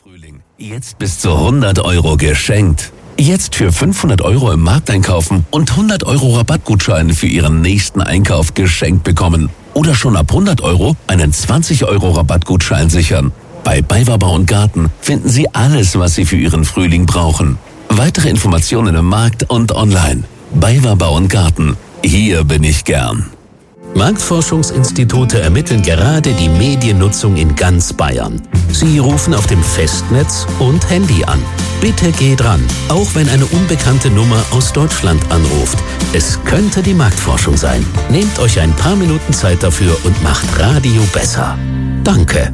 Frühling. Jetzt bis zu 100 € geschenkt. Jetzt für 500 € im Markt einkaufen und 100 € Rabattgutschein für Ihren nächsten Einkauf geschenkt bekommen. Oder schon ab 100 € einen 20 € Rabattgutschein sichern. Bei BayWa Bau & Garten finden Sie alles, was Sie für Ihren Frühling brauchen. Weitere Informationen im Markt und online. BayWa Bau & Garten. Hier bin ich gern. Marktforschungsinstitute ermitteln gerade die Mediennutzung in ganz Bayern. Sie rufen auf dem Festnetz und Handy an. Bitte geht ran, auch wenn eine unbekannte Nummer aus Deutschland anruft. Es könnte die Marktforschung sein. Nehmt euch ein paar Minuten Zeit dafür und macht Radio besser. Danke.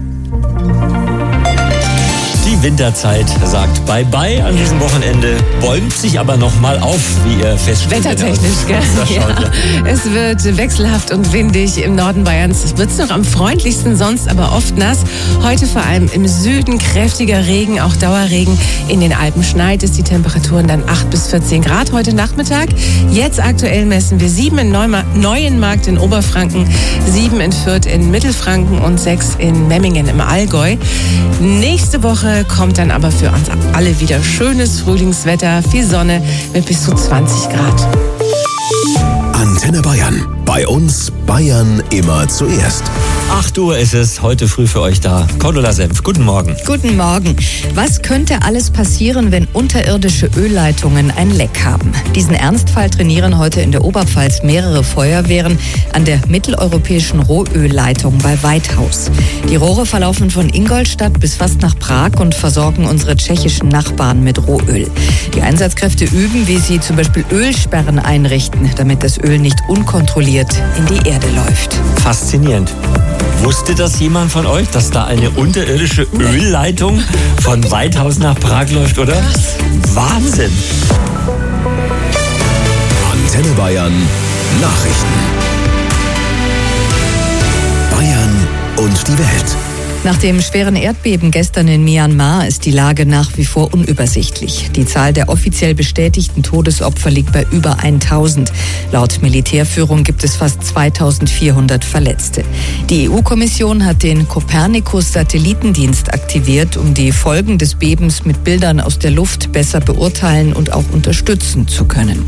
Die Winterzeit sagt Bye-bye an diesem Wochenende, bäumt sich aber nochmal auf, wie ihr feststellt. Wettertechnisch, gell? Ja. Es wird wechselhaft und windig im Norden Bayerns. Es wird noch am freundlichsten, sonst aber oft nass. Heute vor allem im Süden kräftiger Regen, auch Dauerregen. In den Alpen schneit es, die Temperaturen dann 8 bis 14 Grad heute Nachmittag. Jetzt aktuell messen wir 7 in Neuenmarkt in Oberfranken, 7 in Fürth in Mittelfranken und 6 in Memmingen im Allgäu. Nächste Woche kommt dann aber für uns alle wieder schönes Frühlingswetter, viel Sonne mit bis zu 20 Grad. Antenne Bayern. Bei uns Bayern immer zuerst. 8 Uhr ist es heute früh für euch da. Cordula Senf, guten Morgen. Guten Morgen. Was könnte alles passieren, wenn unterirdische Ölleitungen ein Leck haben? Diesen Ernstfall trainieren heute in der Oberpfalz mehrere Feuerwehren an der mitteleuropäischen Rohölleitung bei Weithaus. Die Rohre verlaufen von Ingolstadt bis fast nach Prag und versorgen unsere tschechischen Nachbarn mit Rohöl. Die Einsatzkräfte üben, wie sie zum Beispiel Ölsperren einrichten, damit das Öl nicht unkontrolliert in die Erde läuft. Faszinierend. Wusste das jemand von euch, dass da eine unterirdische Ölleitung von Weithaus nach Prag läuft, oder? Wahnsinn! Antenne Bayern Nachrichten. Bayern und die Welt. Nach dem schweren Erdbeben gestern in Myanmar ist die Lage nach wie vor unübersichtlich. Die Zahl der offiziell bestätigten Todesopfer liegt bei über 1000. Laut Militärführung gibt es fast 2400 Verletzte. Die EU-Kommission hat den Copernicus-Satellitendienst aktiviert, um die Folgen des Bebens mit Bildern aus der Luft besser beurteilen und auch unterstützen zu können.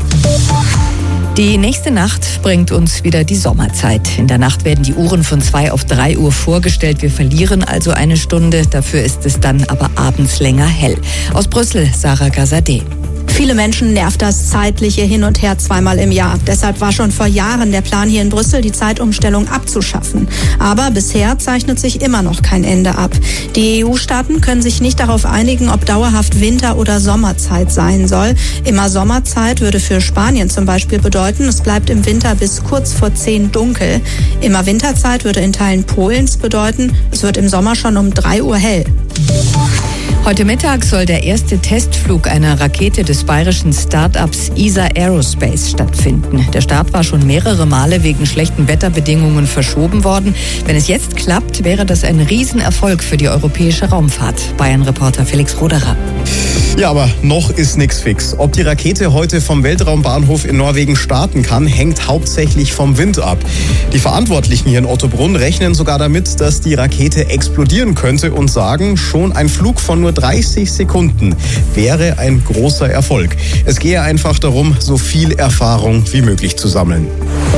Die nächste Nacht bringt uns wieder die Sommerzeit. In der Nacht werden die Uhren von 2 auf 3 Uhr vorgestellt. Wir verlieren also eine Stunde. Dafür ist es dann aber abends länger hell. Aus Brüssel, Sarah Gazadeh. Viele Menschen nervt das zeitliche Hin und Her zweimal im Jahr. Deshalb war schon vor Jahren der Plan hier in Brüssel, die Zeitumstellung abzuschaffen. Aber bisher zeichnet sich immer noch kein Ende ab. Die EU-Staaten können sich nicht darauf einigen, ob dauerhaft Winter- oder Sommerzeit sein soll. Immer Sommerzeit würde für Spanien zum Beispiel bedeuten, es bleibt im Winter bis kurz vor 10 dunkel. Immer Winterzeit würde in Teilen Polens bedeuten, es wird im Sommer schon um 3 Uhr hell. Heute Mittag soll der erste Testflug einer Rakete des bayerischen Start-ups ESA Aerospace stattfinden. Der Start war schon mehrere Male wegen schlechten Wetterbedingungen verschoben worden. Wenn es jetzt klappt, wäre das ein Riesenerfolg für die europäische Raumfahrt. Bayern-Reporter Felix Roderer. Ja, aber noch ist nichts fix. Ob die Rakete heute vom Weltraumbahnhof in Norwegen starten kann, hängt hauptsächlich vom Wind ab. Die Verantwortlichen hier in Ottobrunn rechnen sogar damit, dass die Rakete explodieren könnte und sagen, schon ein Flug von nur 30 Sekunden wäre ein großer Erfolg. Es gehe einfach darum, so viel Erfahrung wie möglich zu sammeln.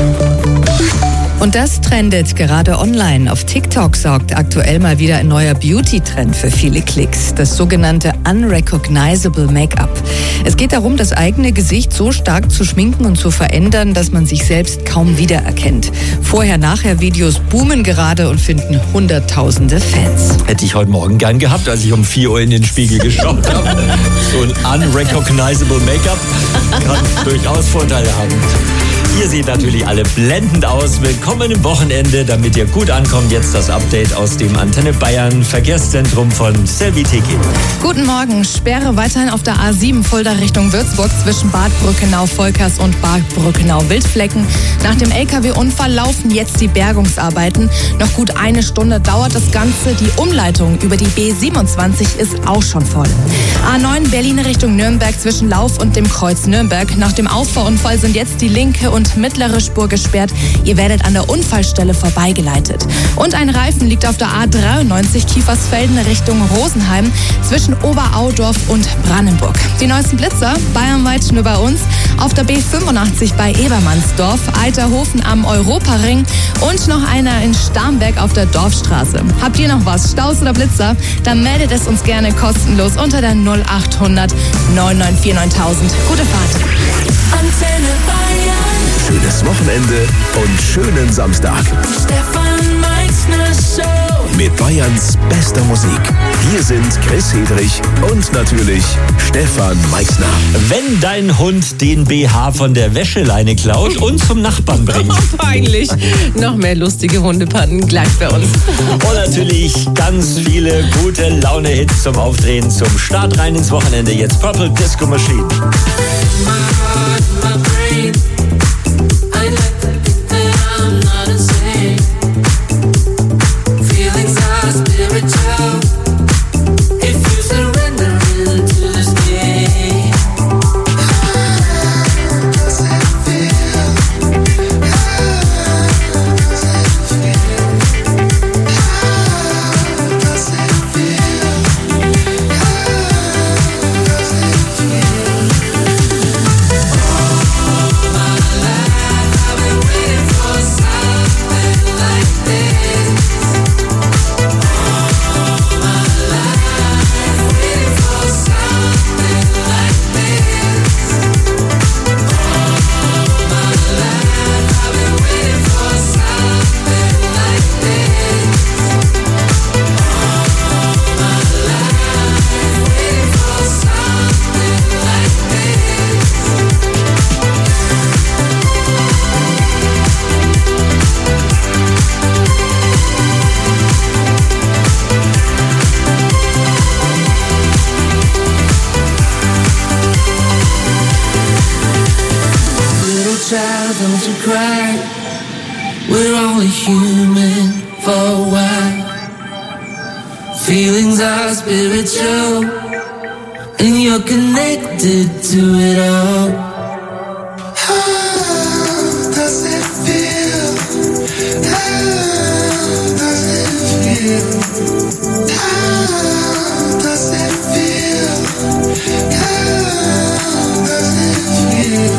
Und das trendet gerade online. Auf TikTok sorgt aktuell mal wieder ein neuer Beauty-Trend für viele Klicks. Das sogenannte Unrecognizable Make-up. Es geht darum, das eigene Gesicht so stark zu schminken und zu verändern, dass man sich selbst kaum wiedererkennt. Vorher-Nachher-Videos boomen gerade und finden Hunderttausende Fans. Hätte ich heute Morgen gern gehabt, als ich um 4 Uhr in den Spiegel geschaut habe. So ein Unrecognizable Make-up kann durchaus Vorteile haben. Ihr seht natürlich alle blendend aus. Willkommen im Wochenende, damit ihr gut ankommt. Jetzt das Update aus dem Antenne Bayern Verkehrszentrum von Selvi Teki. Guten Morgen. Sperre weiterhin auf der A7 Fulda Richtung Würzburg zwischen Bad Brückenau-Volkers und Bad Brückenau-Wildflecken. Nach dem LKW-Unfall laufen jetzt die Bergungsarbeiten. Noch gut eine Stunde dauert das Ganze. Die Umleitung über die B27 ist auch schon voll. A9 Berlin Richtung Nürnberg zwischen Lauf und dem Kreuz Nürnberg. Nach dem Auffahrunfall sind jetzt die linke und und mittlere Spur gesperrt. Ihr werdet an der Unfallstelle vorbeigeleitet. Und ein Reifen liegt auf der A93 Kiefersfelden Richtung Rosenheim zwischen Oberaudorf und Brandenburg. Die neuesten Blitzer bayernweit nur bei uns. Auf der B85 bei Ebermannsdorf, Alterhofen am Europaring und noch einer in Starnberg auf der Dorfstraße. Habt ihr noch was, Staus oder Blitzer? Dann meldet es uns gerne kostenlos unter der 0800 994 9000. Gute Fahrt. Antenne Bayern. Schönes Wochenende und schönen Samstag. Stefan Meichsner Show. Mit Bayerns bester Musik. Hier sind Chris Hedrich und natürlich Stefan Meichsner. Wenn dein Hund den BH von der Wäscheleine klaut und zum Nachbarn bringt. Oh, peinlich. Noch mehr lustige Hundepannen gleich bei uns. Und natürlich ganz viele gute Laune-Hits zum Aufdrehen, zum Start rein ins Wochenende. Jetzt Purple Disco Machine. Don't you cry, we're only human for a while. Feelings are spiritual, and you're connected to it all. How does it feel? How does it feel? How does it feel? How does it feel?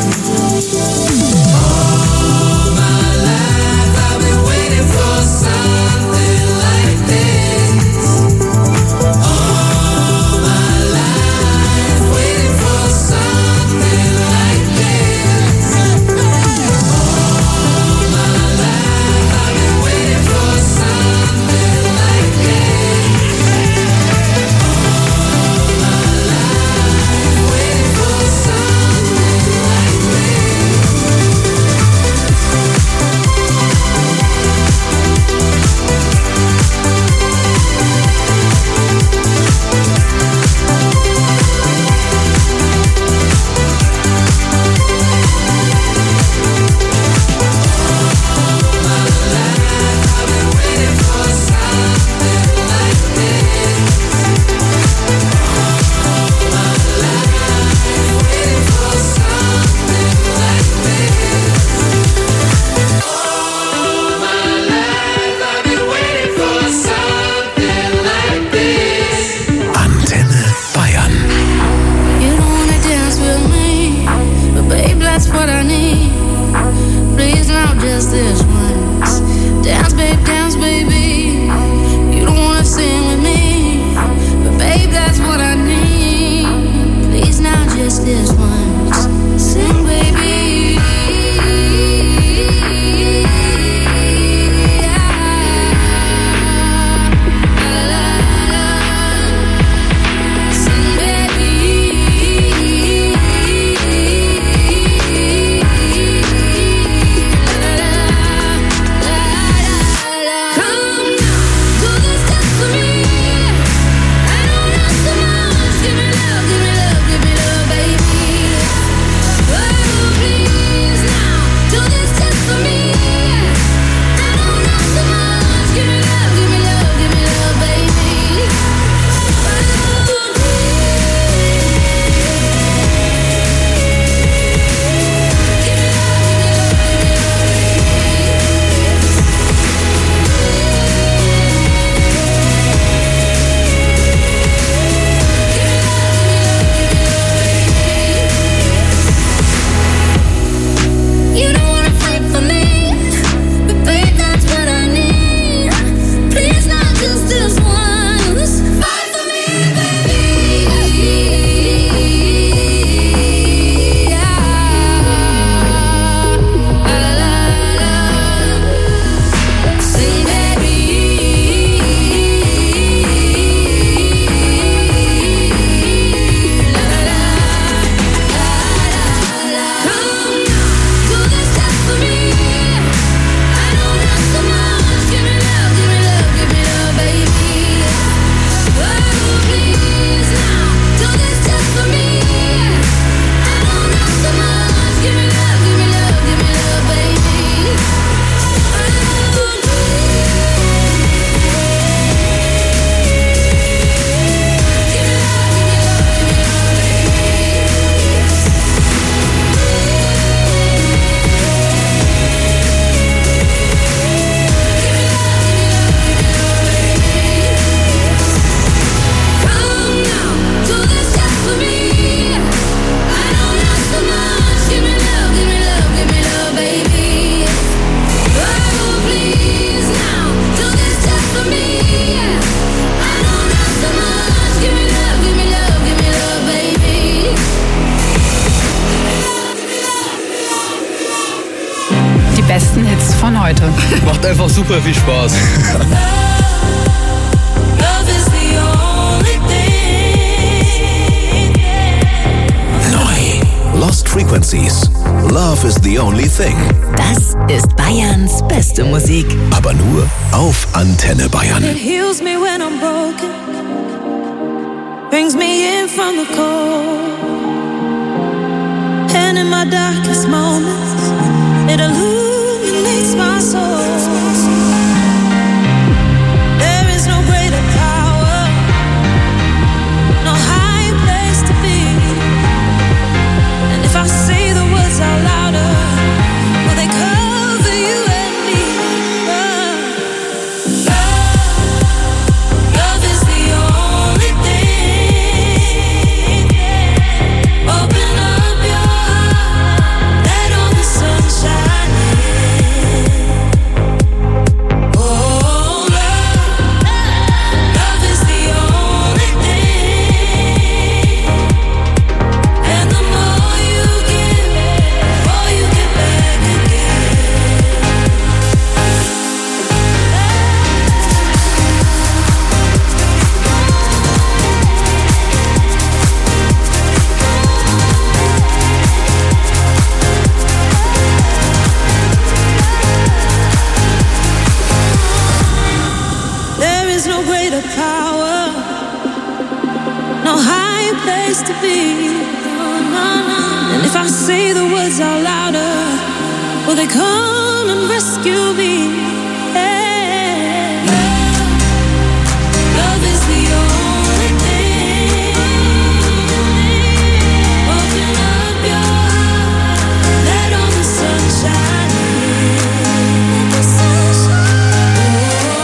von heute. Macht einfach super viel Spaß. Neu. Lost Frequencies. Love is the only thing. Das ist Bayerns beste Musik. Aber nur auf Antenne Bayern. It heals me when I'm broken. Brings me in from the cold. And in my darkest moments, it illuminates my soul. There is no greater power, no higher place to be. And if I say the words out louder, will they cover you and me? Love is the only thing. Open up your heart, let all the sun shine in. Oh, love is the only thing. And the more you give, the more you get back again. There is no greater power, no higher place to be. And if I say the words out louder, will they come and rescue me? Yeah. Love is the only thing. Open up your heart, let all the sun shine in. Let the sun shine.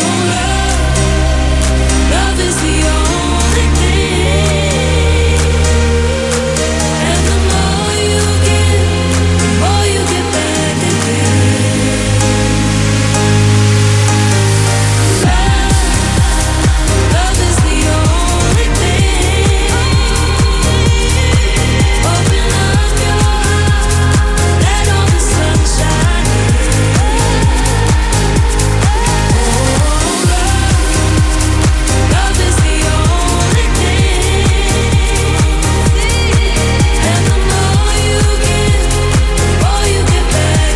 Love is the only thing. And the more you give, the more you get back again. Love is the only thing. Open up your heart, let all the sun shine in. Love is the only thing. And the more you give, the more you get back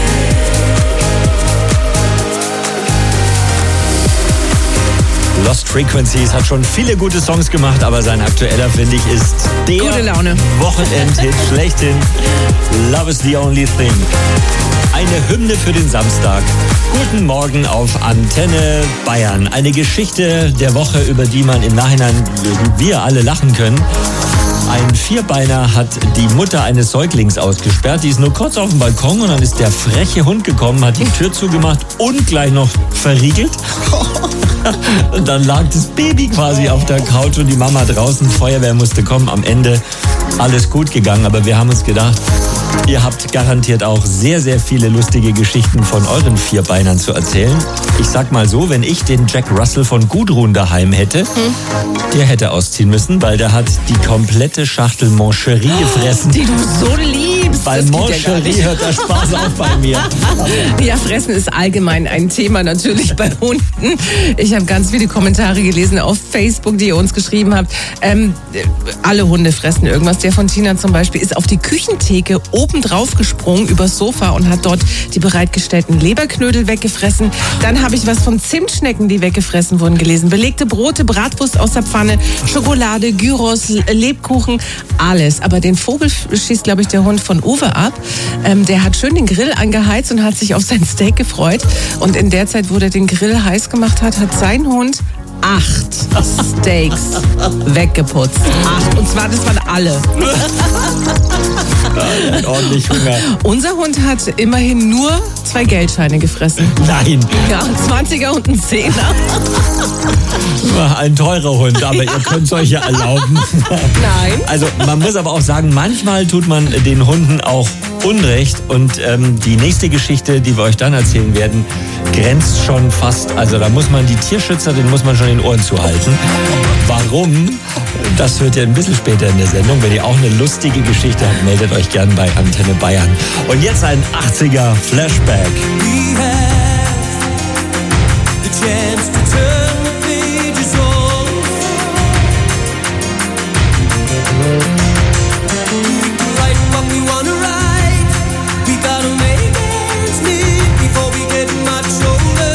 Lost Frequencies hat schon viele gute Songs gemacht, aber sein aktueller, finde ich, ist der Gute Laune. Wochenendhit schlechthin. Love is the only thing. Eine Hymne für den Samstag. Guten Morgen auf Antenne Bayern. Eine Geschichte der Woche, über die man im Nachhinein, wir alle lachen können. Ein Vierbeiner hat die Mutter eines Säuglings ausgesperrt. Die ist nur kurz auf dem Balkon und dann ist der freche Hund gekommen, hat die Tür zugemacht und gleich noch verriegelt. Und dann lag das Baby quasi auf der Couch und die Mama draußen. Feuerwehr musste kommen. Am Ende alles gut gegangen. Aber wir haben uns gedacht, ihr habt garantiert auch sehr, sehr viele lustige Geschichten von euren Vierbeinern zu erzählen. Ich sag mal so, wenn ich den Jack Russell von Gudrun daheim hätte, der hätte ausziehen müssen, weil der hat die komplette Schachtel Moncherie gefressen. Die du so liebst. Bei Das geht ja gar Moncherie nicht. hört der Spaß auf bei mir. Ja, Fressen ist allgemein ein Thema natürlich bei Hunden. Ich habe ganz viele Kommentare gelesen auf Facebook, die ihr uns geschrieben habt. Alle Hunde fressen irgendwas. Der von Tina zum Beispiel ist auf die Küchentheke oben drauf gesprungen übers Sofa und hat dort die bereitgestellten Leberknödel weggefressen. Dann habe ich was von Zimtschnecken, die weggefressen wurden, gelesen. Belegte Brote, Bratwurst aus der Pfanne, Schokolade, Gyros, Lebkuchen, alles. Aber den Vogel schießt, glaube ich, der Hund von Uwe ab. Der hat schön den Grill angeheizt und hat sich auf sein Steak gefreut. Und in der Zeit, wo der den Grill heiß gemacht hat, hat sein Hund 8 Steaks weggeputzt. 8. Und zwar, das waren alle. Ordentlich Hunger. Unser Hund hat immerhin nur 2 Geldscheine gefressen. Nein. Ja, ein 20er und ein 10er. Ein teurer Hund, aber ihr könnt es euch ja erlauben. Nein. Also man muss aber auch sagen, manchmal tut man den Hunden auch Unrecht. Und die nächste Geschichte, die wir euch dann erzählen werden, grenzt schon fast, also da muss man die Tierschützer, den muss man schon in den Ohren zuhalten. Warum? Das hört ihr ein bisschen später in der Sendung. Wenn ihr auch eine lustige Geschichte habt, meldet euch gern bei Antenne Bayern. Und jetzt ein 80er Flashback. We have the chance to turn the pages on. Write what we wanna write. We gotta make ends meet before we get much older.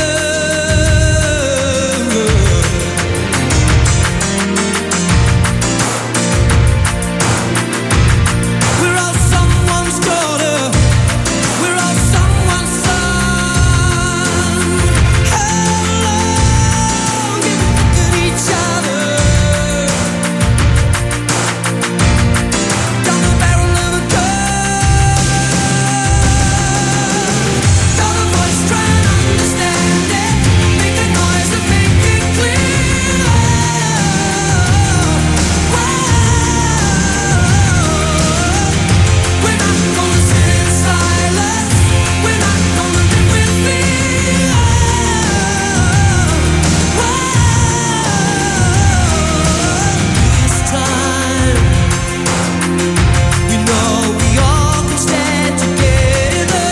We're all someone's daughter. We're all someone's son. Hello, give a look at each other. Down the barrel of a gun. Got a voice trying to understand it. Make a noise and make it clear. We're not gonna sit in silence. We're not gonna live with fear. This time, we know we all can stand together.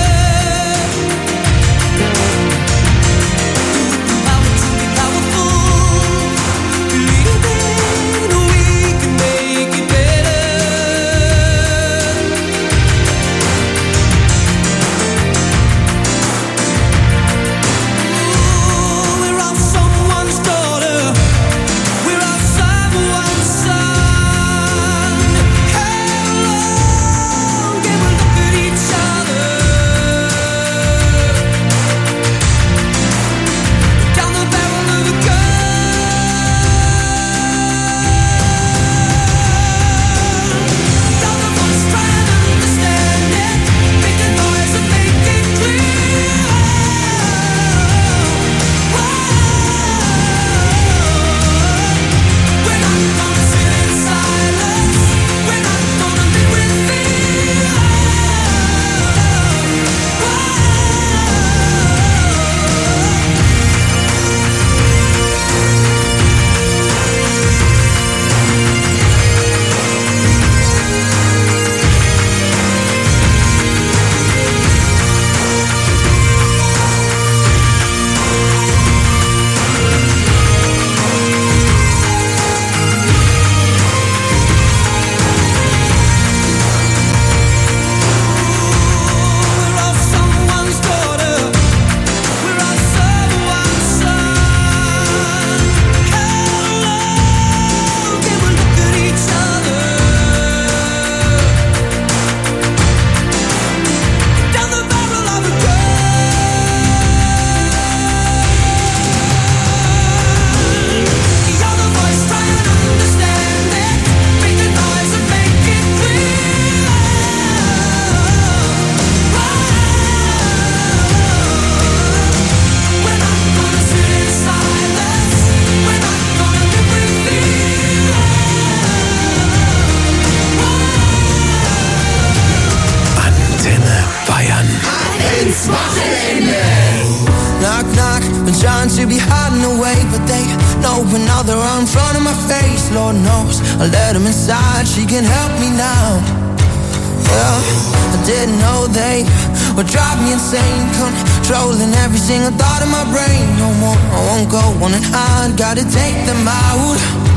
Power to be powerful. Believing we can make it better. We're all someone's daughter. We're all someone's son. Hello, give a look at each other. Down the barrel of a gun. Down the voice trying to understand it. Make a noise and make it clear. We're not gonna sit in silence. We're not gonna live with fear. We're all someone's daughter. We're all someone's son. Hello, give a look at each other. Down the barrel of a gun. You're the voice trying to understand it. Make a noise and make it clear. We're not gonna sit in silence. We're not gonna live with fear. Antenne Bayern. Knock, knock, been trying to be hiding away, but they know now they're right in front of my face. Lord knows I let them inside, she can help me now. Well, I didn't know they would drive me insane, controlling every single thought in my brain. No more, I won't go on and hide, gotta take them out.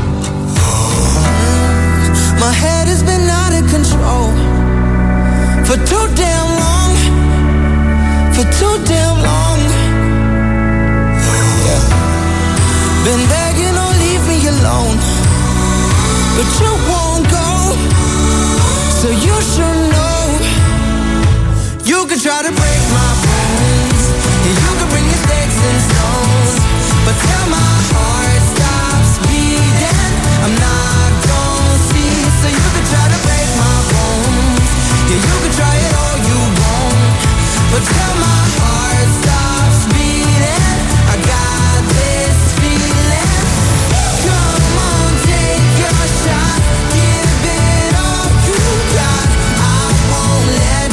My head has been out of control for too damn long, for too damn long. Been begging, oh leave me alone, but you won't go, so you should know. You can try to break my bones, and you can bring your sticks and stones, but till my heart stops beating, I'm not gonna see. So you can try to break my bones, yeah you can try it all you want, but till my heart stops beating, I got this feeling. Come on, take your shot, give it all you got. I won't let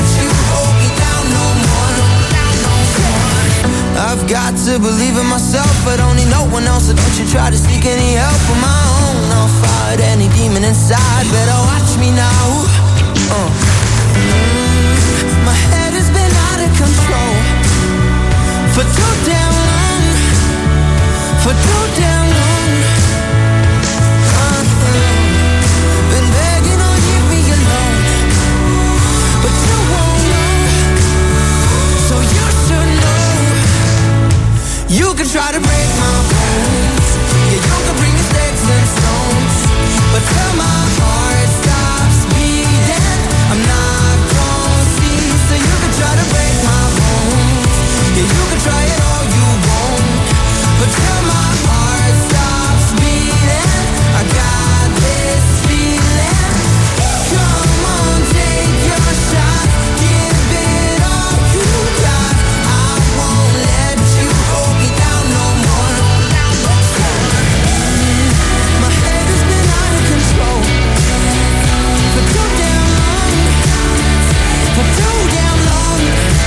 to believe in myself, but only no one else. So don't you try to seek any help on my own. I'll fight any demon inside. Better watch me now. My head has been out of control for too damn long. For too damn long. Been begging on you, be alone, but you won't know. So you should know. You can try to break my bones. Yeah, you can bring me sticks and stones, but till my heart stops beating, I'm not gonna see. So you can try to break my bones. Yeah, you can try it all you want, but till my heart stops beating, I got this feeling. Come on, take your shot, give it all you got. I won't let you hold me down no more. My head has been out of control for too damn long. For too damn long.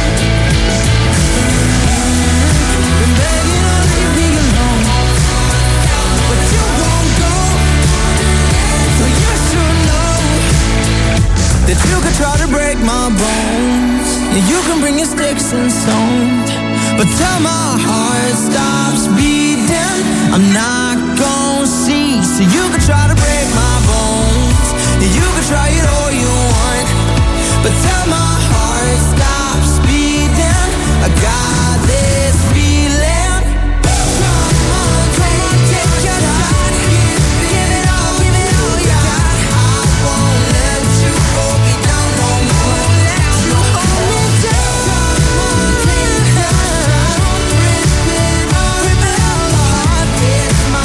Been begging on leave me alone, but you won't go. So you should know that you could try to break my bones. Yeah, you can bring your sticks and stones, but till my heart stops beating, I'm not gonna cease. So you could try to break my bones. Yeah, you can try it all you want, but till my heart stops beating, I got this feeling. Come on, take your shot. Give it all you got. I won't let you hold me down no more. You hold me down. Come on, take your shot. Rip it all apart. It's my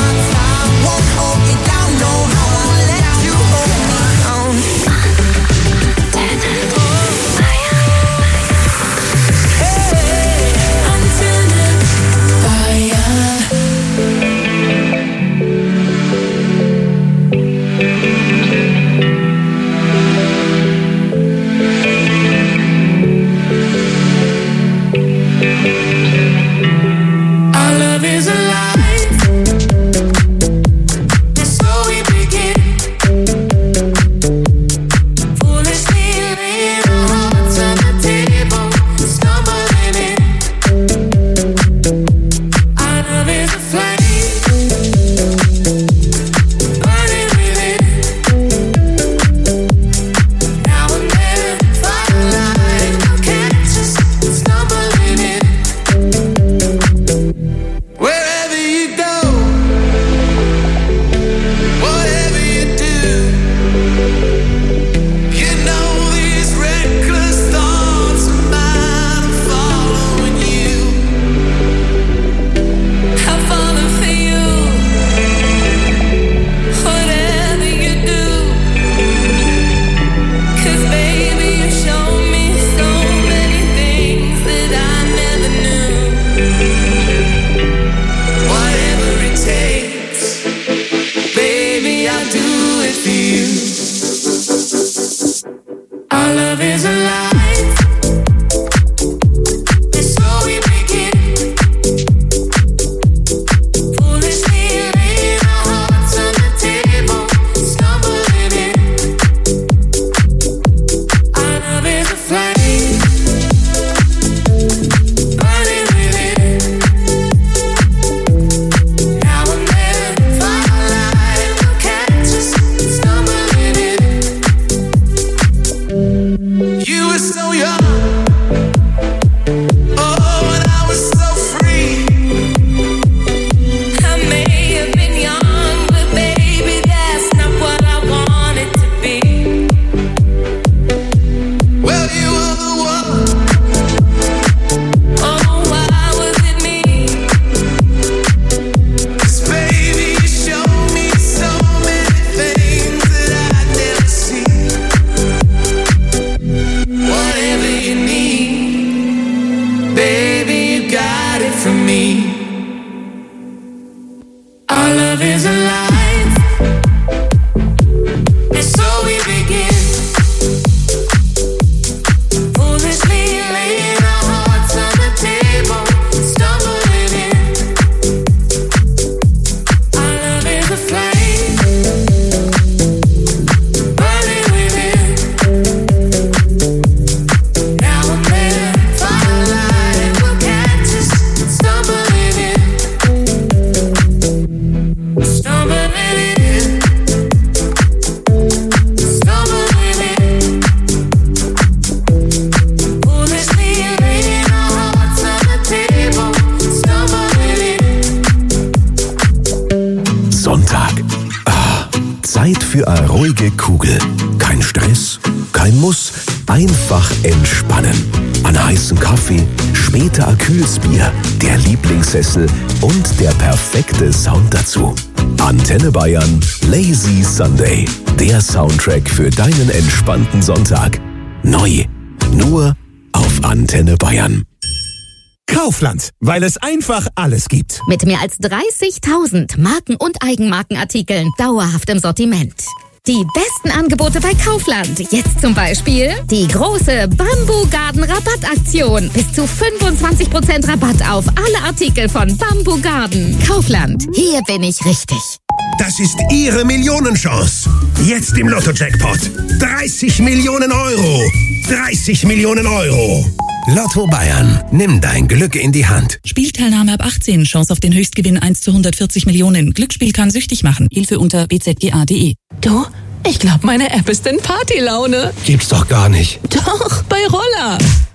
ruhige Kugel. Kein Stress, kein Muss, einfach entspannen. An heißen Kaffee, später kühles Bier, der Lieblingssessel und der perfekte Sound dazu. Antenne Bayern Lazy Sunday. Der Soundtrack für deinen entspannten Sonntag. Neu. Nur auf Antenne Bayern. Kaufland, weil es einfach alles gibt. Mit mehr als 30.000 Marken- und Eigenmarkenartikeln dauerhaft im Sortiment. Die besten Angebote bei Kaufland. Jetzt zum Beispiel die große Bamboo Garden Rabattaktion. Bis zu 25% Rabatt auf alle Artikel von Bamboo Garden. Kaufland, hier bin ich richtig. Das ist Ihre Millionenchance. Jetzt im Lotto-Jackpot. 30 Millionen Euro. 30 Millionen Euro. Lotto Bayern. Nimm dein Glück in die Hand. Spielteilnahme ab 18. Chance auf den Höchstgewinn 1 zu 140 Millionen. Glücksspiel kann süchtig machen. Hilfe unter bzga.de. Du, ich glaube, meine App ist in Partylaune. Gibt's doch gar nicht. Doch, bei Roller.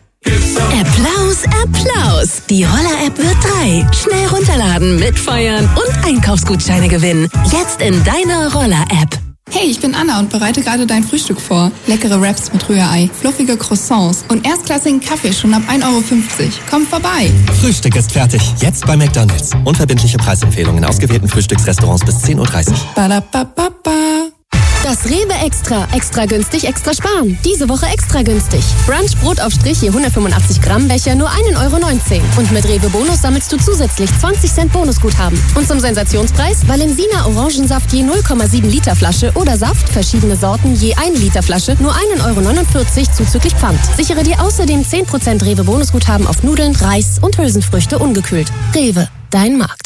Applaus, Applaus. Die Roller-App wird 3. Schnell runterladen, mitfeiern und Einkaufsgutscheine gewinnen. Jetzt in deiner Roller-App. Hey, ich bin Anna und bereite gerade dein Frühstück vor. Leckere Wraps mit Rührei, fluffige Croissants und erstklassigen Kaffee schon ab 1,50 Euro. Komm vorbei. Frühstück ist fertig. Jetzt bei McDonald's. Unverbindliche Preisempfehlungen in ausgewählten Frühstücksrestaurants bis 10.30 Uhr. Badabababa. Das Rewe Extra. Extra günstig, extra sparen. Diese Woche extra günstig. Brunch Brot auf Strich je 185 Gramm Becher nur 1,19 Euro. Und mit Rewe Bonus sammelst du zusätzlich 20 Cent Bonusguthaben. Und zum Sensationspreis Valensina Orangensaft je 0,7 Liter Flasche oder Saft, verschiedene Sorten je 1 Liter Flasche, nur 1,49 Euro zuzüglich Pfand. Sichere dir außerdem 10% Rewe Bonusguthaben auf Nudeln, Reis und Hülsenfrüchte ungekühlt. Rewe, dein Markt.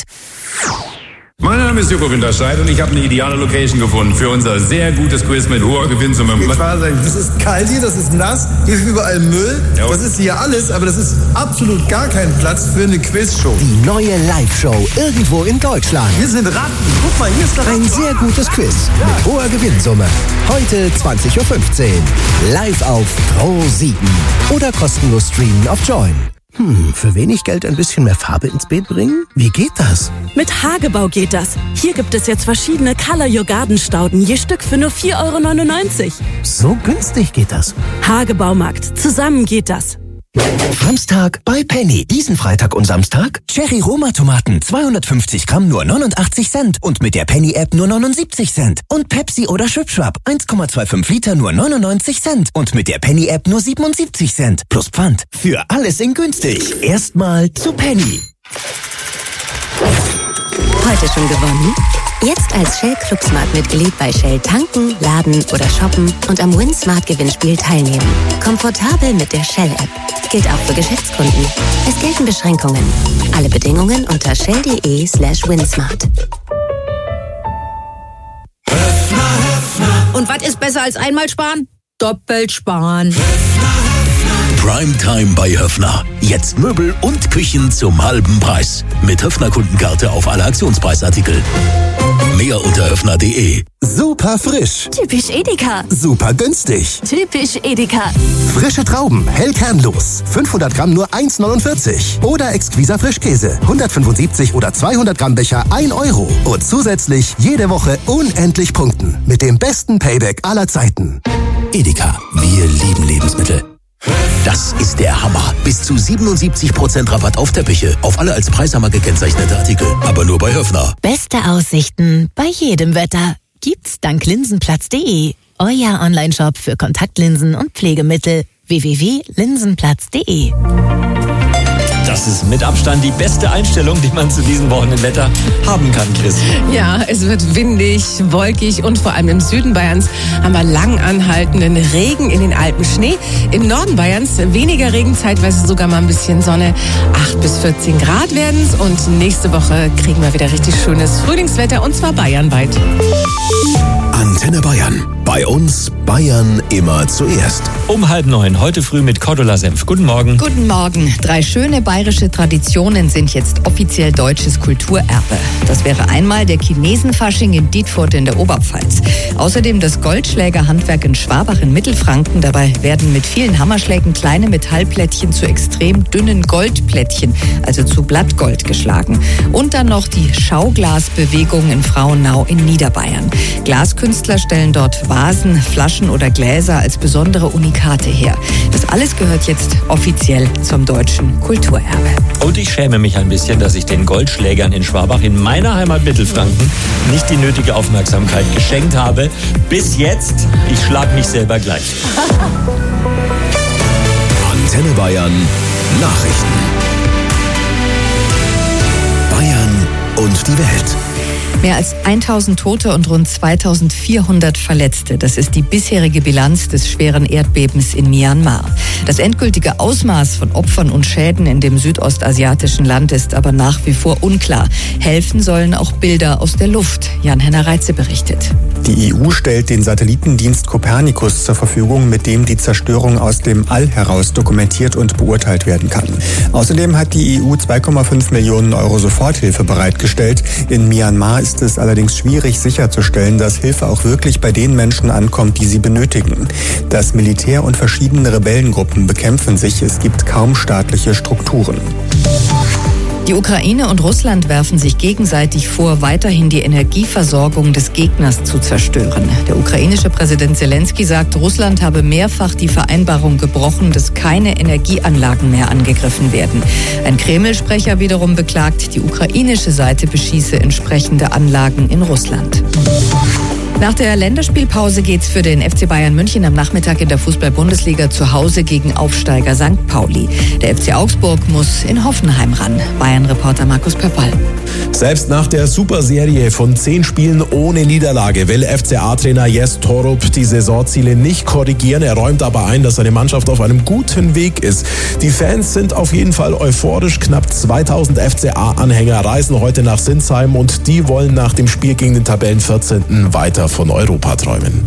Mein Name ist Joko Winterscheid und ich habe eine ideale Location gefunden für unser sehr gutes Quiz mit hoher Gewinnsumme. Das ist kalt hier, das ist nass, hier ist überall Müll, das ist hier alles, aber das ist absolut gar kein Platz für eine Quizshow. Die neue Live-Show irgendwo in Deutschland. Wir sind Ratten, guck mal, hier ist der Ein sehr gutes Quiz mit hoher Gewinnsumme. Heute 20.15 Uhr. Live auf Pro7 oder kostenlos streamen auf Join. Für wenig Geld ein bisschen mehr Farbe ins Beet bringen? Wie geht das? Mit Hagebau geht das. Hier gibt es jetzt verschiedene Color Your Garden Stauden, je Stück für nur 4,99 Euro. So günstig geht das. Hagebaumarkt. Zusammen geht das. Samstag bei Penny. Diesen Freitag und Samstag Cherry Roma Tomaten 250 Gramm nur 89 Cent und mit der Penny App nur 79 Cent. Und Pepsi oder Schwipschwap 1,25 Liter nur 99 Cent und mit der Penny App nur 77 Cent. Plus Pfand. Für alles in günstig. Erstmal zu Penny. Heute schon gewonnen? Jetzt als Shell Club Smart Mitglied bei Shell tanken, laden oder shoppen und am Win Smart Gewinnspiel teilnehmen. Komfortabel mit der Shell App. Gilt auch für Geschäftskunden. Es gelten Beschränkungen. Alle Bedingungen unter shell.de/winsmart. Und was ist besser als einmal sparen? Doppelt sparen. Primetime bei Höffner. Jetzt Möbel und Küchen zum halben Preis. Mit Höffner-Kundenkarte auf alle Aktionspreisartikel. Mehr unter höffner.de. Super frisch. Typisch Edeka. Super günstig. Typisch Edeka. Frische Trauben, hell kernlos. 500 Gramm nur 1,49. Oder exquiser Frischkäse. 175 oder 200 Gramm Becher 1 Euro. Und zusätzlich jede Woche unendlich punkten. Mit dem besten Payback aller Zeiten. Edeka. Wir lieben Lebensmittel. Das ist der Hammer. Bis zu 77% Rabatt auf Teppiche. Auf alle als Preishammer gekennzeichnete Artikel. Aber nur bei Höffner. Beste Aussichten bei jedem Wetter gibt's dank linsenplatz.de. Euer Onlineshop für Kontaktlinsen und Pflegemittel. www.linsenplatz.de. Das ist mit Abstand die beste Einstellung, die man zu diesem Wochenendwetter haben kann, Chris. Ja, es wird windig, wolkig und vor allem im Süden Bayerns haben wir lang anhaltenden Regen, in den Alpen Schnee. Im Norden Bayerns weniger Regen, zeitweise sogar mal ein bisschen Sonne. 8 bis 14 Grad werden's und nächste Woche kriegen wir wieder richtig schönes Frühlingswetter und zwar bayernweit. Antenne Bayern. Bei uns Bayern immer zuerst. Um 8:30, heute früh mit Cordula Senf. Guten Morgen. Guten Morgen. 3 schöne bayerische Traditionen sind jetzt offiziell deutsches Kulturerbe. Das wäre einmal der Chinesenfasching in Dietfurt in der Oberpfalz. Außerdem das Goldschlägerhandwerk in Schwabach in Mittelfranken. Dabei werden mit vielen Hammerschlägen kleine Metallplättchen zu extrem dünnen Goldplättchen, also zu Blattgold, geschlagen. Und dann noch die Schauglasbewegung in Frauenau in Niederbayern. Glaskünstler stellen dort Vasen, Flaschen oder Gläser als besondere Unikate her. Das alles gehört jetzt offiziell zum deutschen Kulturerbe. Und ich schäme mich ein bisschen, dass ich den Goldschlägern in Schwabach in meiner Heimat Mittelfranken nicht die nötige Aufmerksamkeit geschenkt habe. Bis jetzt, ich schlag mich selber gleich. Antenne Bayern Nachrichten. Bayern und die Welt. Mehr als 1000 Tote und rund 2400 Verletzte. Das ist die bisherige Bilanz des schweren Erdbebens in Myanmar. Das endgültige Ausmaß von Opfern und Schäden in dem südostasiatischen Land ist aber nach wie vor unklar. Helfen sollen auch Bilder aus der Luft. Jan-Henner Reitze berichtet. Die EU stellt den Satellitendienst Copernicus zur Verfügung, mit dem die Zerstörung aus dem All heraus dokumentiert und beurteilt werden kann. Außerdem hat die EU 2,5 Millionen Euro Soforthilfe bereitgestellt. In Myanmar ist es allerdings schwierig sicherzustellen, dass Hilfe auch wirklich bei den Menschen ankommt, die sie benötigen. Das Militär und verschiedene Rebellengruppen bekämpfen sich. Es gibt kaum staatliche Strukturen. Die Ukraine und Russland werfen sich gegenseitig vor, weiterhin die Energieversorgung des Gegners zu zerstören. Der ukrainische Präsident Zelensky sagt, Russland habe mehrfach die Vereinbarung gebrochen, dass keine Energieanlagen mehr angegriffen werden. Ein Kreml-Sprecher wiederum beklagt, die ukrainische Seite beschieße entsprechende Anlagen in Russland. Nach der Länderspielpause geht's für den FC Bayern München am Nachmittag in der Fußball-Bundesliga zu Hause gegen Aufsteiger St. Pauli. Der FC Augsburg muss in Hoffenheim ran. Bayern-Reporter Markus Pöppal. Selbst nach der Superserie von 10 Spielen ohne Niederlage will FCA-Trainer Jes Torup die Saisonziele nicht korrigieren. Er räumt aber ein, dass seine Mannschaft auf einem guten Weg ist. Die Fans sind auf jeden Fall euphorisch. Knapp 2000 FCA-Anhänger reisen heute nach Sinsheim und die wollen nach dem Spiel gegen den Tabellen 14. weiter von Europa träumen.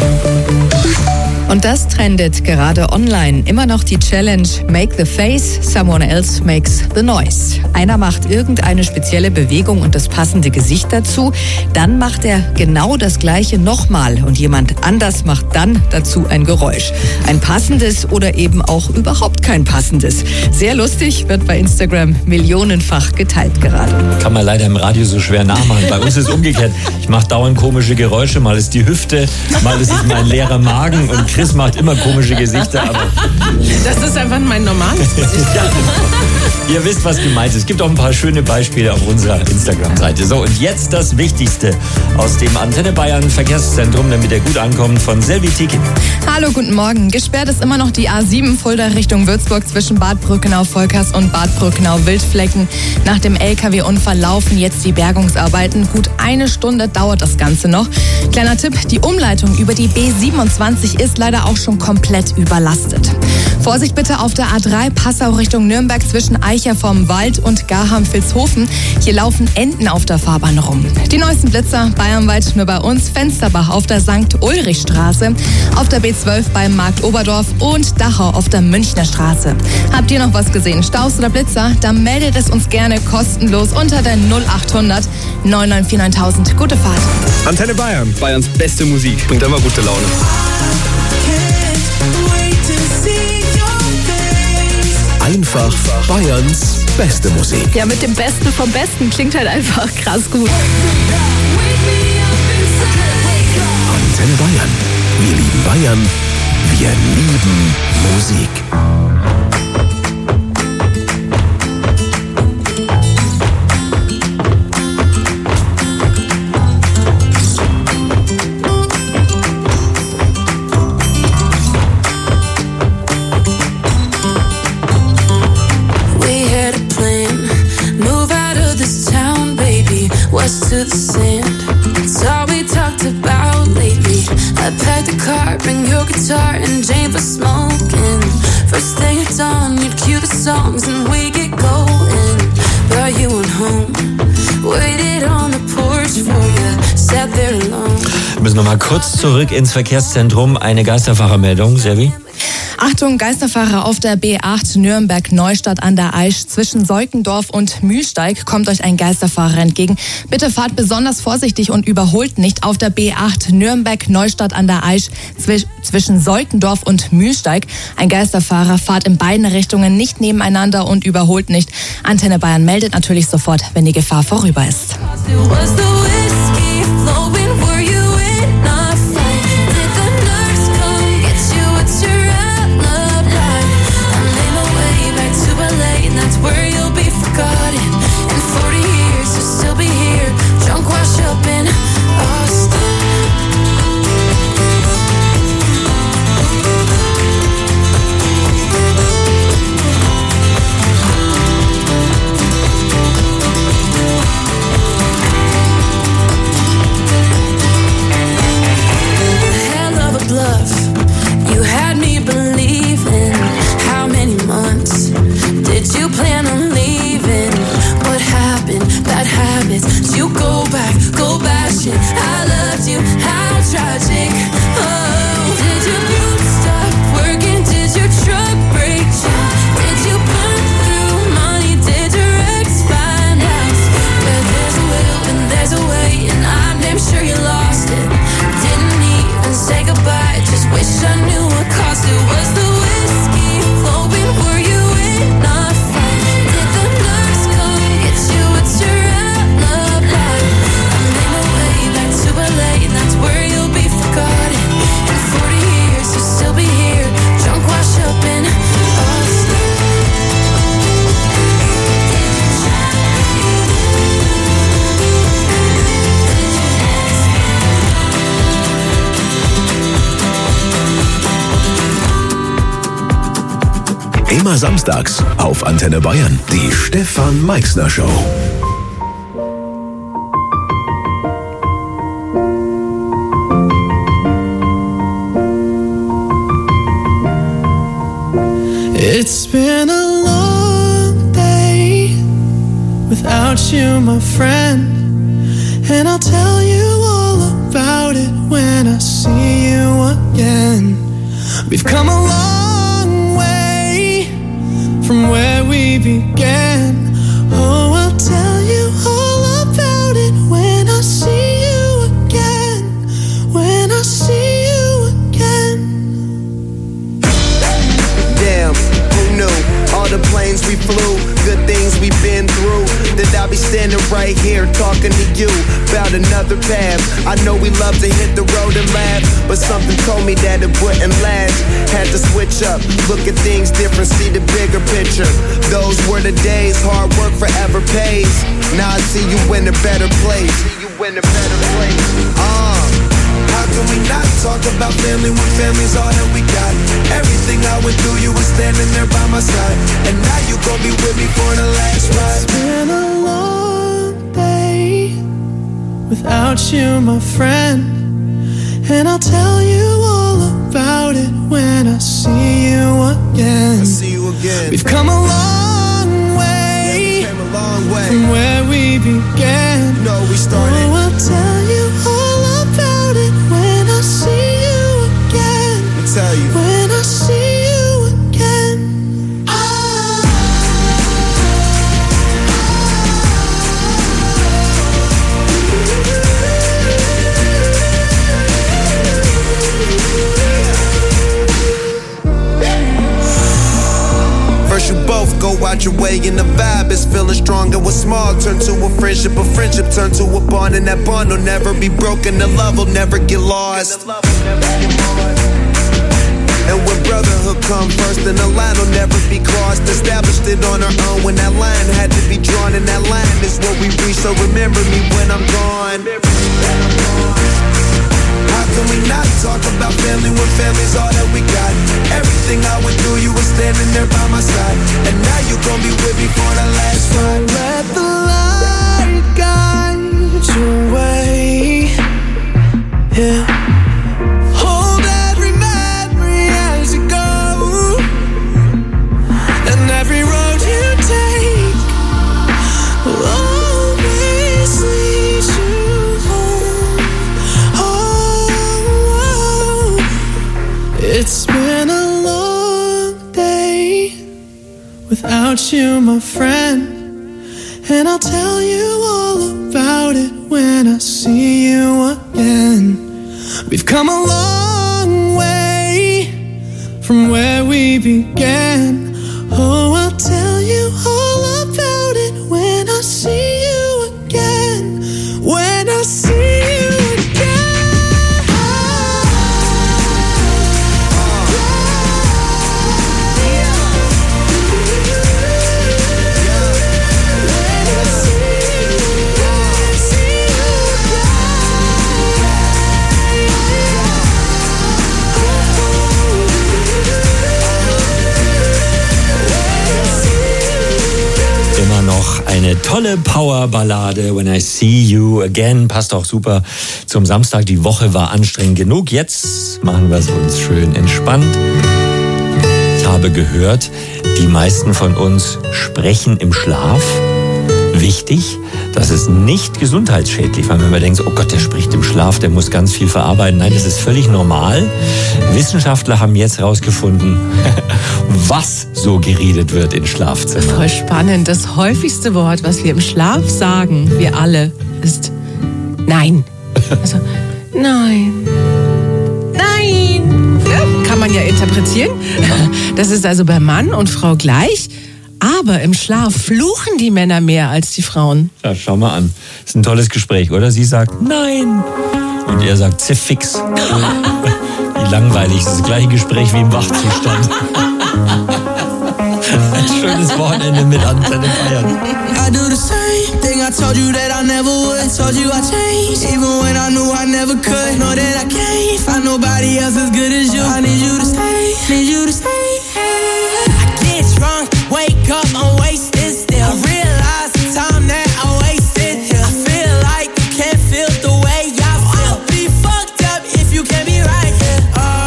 Und das trendet gerade online. Immer noch die Challenge Make the Face, Someone Else Makes the Noise. Einer macht irgendeine spezielle Bewegung und das passende Gesicht dazu. Dann macht er genau das Gleiche nochmal und jemand anders macht dann dazu ein Geräusch. Ein passendes oder eben auch überhaupt kein passendes. Sehr lustig, wird bei Instagram millionenfach geteilt gerade. Kann man leider im Radio so schwer nachmachen. Bei uns ist es umgekehrt. Ich mache dauernd komische Geräusche. Mal ist die Hüfte, mal ist es mein leerer Magen und Chris macht immer komische Gesichter. Aber das ist einfach mein normales Gesicht. Ja. Ihr wisst, was gemeint ist. Es gibt auch ein paar schöne Beispiele auf unserer Instagram-Seite. So, und jetzt das Wichtigste aus dem Antenne Bayern Verkehrszentrum, damit ihr gut ankommt, von Selvi Tikin. Hallo, guten Morgen. Gesperrt ist immer noch die A7 Fulda Richtung Würzburg zwischen Bad Brückenau-Volkers und Bad Brückenau-Wildflecken. Nach dem LKW-Unfall laufen jetzt die Bergungsarbeiten. Gut 1 Stunde dauert das Ganze noch. Kleiner Tipp, die Umleitung über die B27 ist leider auch schon komplett überlastet. Vorsicht bitte auf der A3 Passau Richtung Nürnberg zwischen Eicher vom Wald und Garham-Vilshofen. Hier laufen Enten auf der Fahrbahn rum. Die neuesten Blitzer bayernweit nur bei uns. Fensterbach auf der St. Ulrich-Straße, auf der B12 beim Markt Oberdorf und Dachau auf der Münchner Straße. Habt ihr noch was gesehen? Staus oder Blitzer? Dann meldet es uns gerne kostenlos unter der 0800 994 9000. Gute Fahrt. Antenne Bayern. Bayerns beste Musik. Bringt immer gute Laune. Einfach Bayerns beste Musik. Ja, mit dem Besten vom Besten klingt halt einfach krass gut. Antenne Bayern. Wir lieben Bayern. Wir lieben Musik. To the sand, it's all we talked about lately. I packed the car, bring your guitar and Jane for smoking. First thing at dawn, you'd cue the songs and we get going. But you went home, waited on the porch for you. sat there alone. Wir müssen noch mal kurz zurück ins Verkehrszentrum. Eine Geisterfahrermeldung, Servi. Achtung, Geisterfahrer auf der B8 Nürnberg-Neustadt an der Aisch. Zwischen Seukendorf und Mühlsteig kommt euch ein Geisterfahrer entgegen. Bitte fahrt besonders vorsichtig und überholt nicht auf der B8 Nürnberg-Neustadt an der Aisch. Zwischen Seukendorf und Mühlsteig. Ein Geisterfahrer, fahrt in beiden Richtungen nicht nebeneinander und überholt nicht. Antenne Bayern meldet natürlich sofort, wenn die Gefahr vorüber ist. Immer samstags auf Antenne Bayern die Stefan Meixner Show. It's been a long day without you, my friend, and I'll tell you all about it when I see you again. We've come a long way from where we began. Oh, I'll tell you all about it when I see you again. When I see you again. Damn, who knew? All the planes we flew, good things we've been through. That I'll be standing right here talking to you about another path. I know we love to hit the road and laugh, but something told me that it wouldn't last. Had to switch up, look at things different, see the bigger picture. Those were the days, hard work forever pays. Now I see you in a better place. How can we not talk about family when family's all that we got? Everything I went through, you were standing there by my side, and now you gon' be with me for the last ride. It's been a long day without you, my friend, and I'll tell you all about it when I see you again. We've come a long way, from where we began. Oh, I'll tell you all about it when I see you again. When I see you again. First you both go out your way and the vibe is feeling strong, and what's small turn to a friendship turn to a bond, and that bond will never be broken, the love will never get lost. And when brotherhood come first, then the line will never be crossed. Established it on our own when that line had to be drawn, and that line is what we reach, so remember me when I'm gone. How can we not talk about family when family's all that we got? Everything I went through, you were standing there by my side, and now you gon' be with me for the last ride. Let the light guide your way. Yeah. Hold every memory as you go, and every road you take will always lead you home. without you, my friend. And I'll tell you all about it when I see you again. We've come a long way from where we began. Oh, I'll tell you all about it when I see you again. When I see you again. Immer noch eine tolle Powerballade, When I See You Again. Passt auch super zum Samstag. Die Woche war anstrengend genug. Jetzt machen wir es uns schön entspannt. Ich habe gehört, die meisten von uns sprechen im Schlaf. Wichtig, das ist nicht gesundheitsschädlich, weil wenn man denkt, oh Gott, der spricht im Schlaf, der muss ganz viel verarbeiten. Nein, das ist völlig normal. Wissenschaftler haben jetzt herausgefunden, was so geredet wird in Schlafzimmern. Voll spannend. Das häufigste Wort, was wir im Schlaf sagen, wir alle, ist Nein. Also, nein. Nein. Ja, kann man ja interpretieren. Das ist also bei Mann und Frau gleich. Aber im Schlaf fluchen die Männer mehr als die Frauen. Ja, schau mal an. Das ist ein tolles Gespräch, oder? Sie sagt Nein. Und er sagt Ziffix. Wie langweilig. Das ist das gleiche Gespräch wie im Wachzustand. Ein schönes Wochenende mit Antenne Bayern. I do the same thing I told you that I never would. Told you I changed, even when I knew I never could. Know that I can't find nobody else as good as you. I need you to stay, need you to stay. I get drunk, wake up, I'm wasted still. I realize the time that I wasted here. I feel like you can't feel the way I feel. I'll be fucked up if you can't be right here.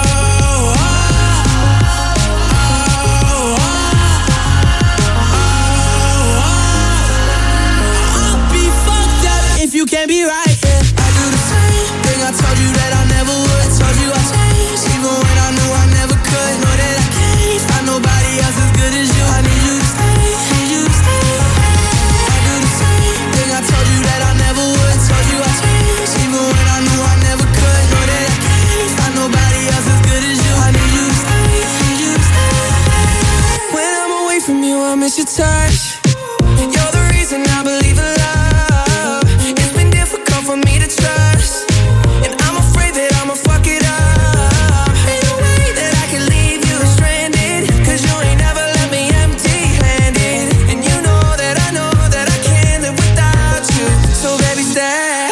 You can't be right, yeah. I do the same thing I told you that I never would. Told you I changed, even when I knew I never could. Know that I can't find nobody else as good as you. I need you to stay, need you to stay. I do the same thing I told you that I never would. Told you I changed, even when I knew I never could. Know that I can't find nobody else as good as you. I need you to stay, need you to stay. When I'm away from you, I miss your touch. You're the reason I believe in love. For me to trust, and I'm afraid that I'ma fuck it up. Ain't no way that I can leave you stranded, 'cause you ain't never left me empty-handed. And you know that I can't live without you. So baby, stay.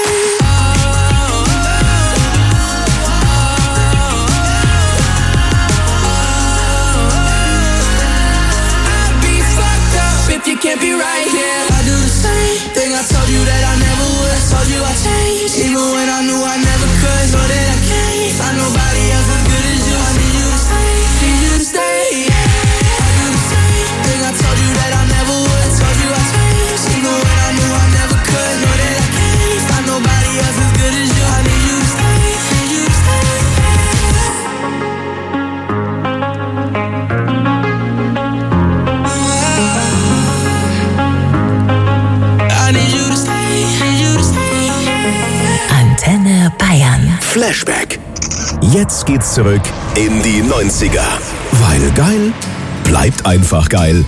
I'd be fucked up if you can't be right here. I do the same thing I told you that I never would. Told you I changed, even when I knew I never could. Know that I can't find nobody else as good as you. I need you to stay, need you to stay. I do the same thing I told you that I never would. Told you I changed, even when I knew I never could. Know that I can't find nobody else as good as you. I need you to stay, need you to stay. I need you to stay, need you to stay. Antenne Bayern. Flashback. Jetzt geht's zurück in die 90er. Weil geil bleibt einfach geil.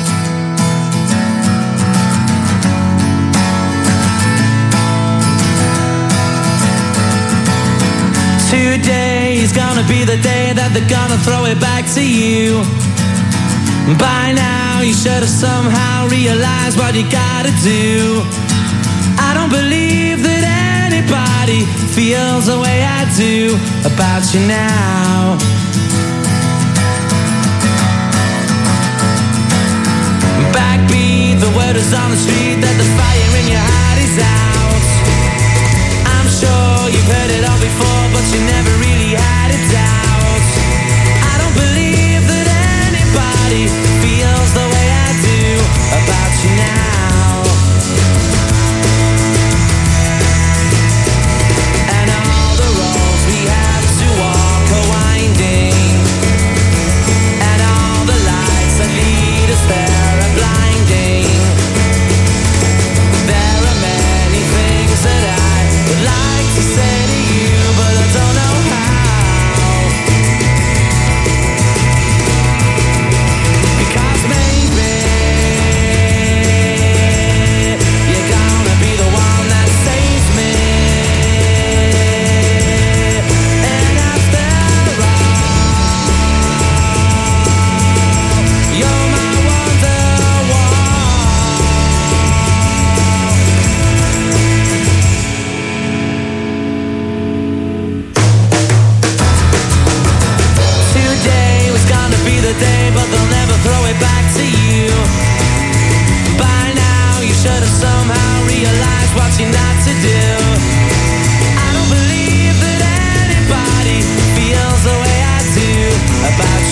Today is gonna be the day that they're gonna throw it back to you. By now you should have somehow realized what you gotta do. I don't believe that anybody feels the way I do about you now. Backbeat, the word is on the street that the fire in your heart is out. I'm sure you've heard it all before, but you never really had a doubt. I don't believe that anybody feels the way I do about you now. And all the roads we have to walk are winding, and all the lights that lead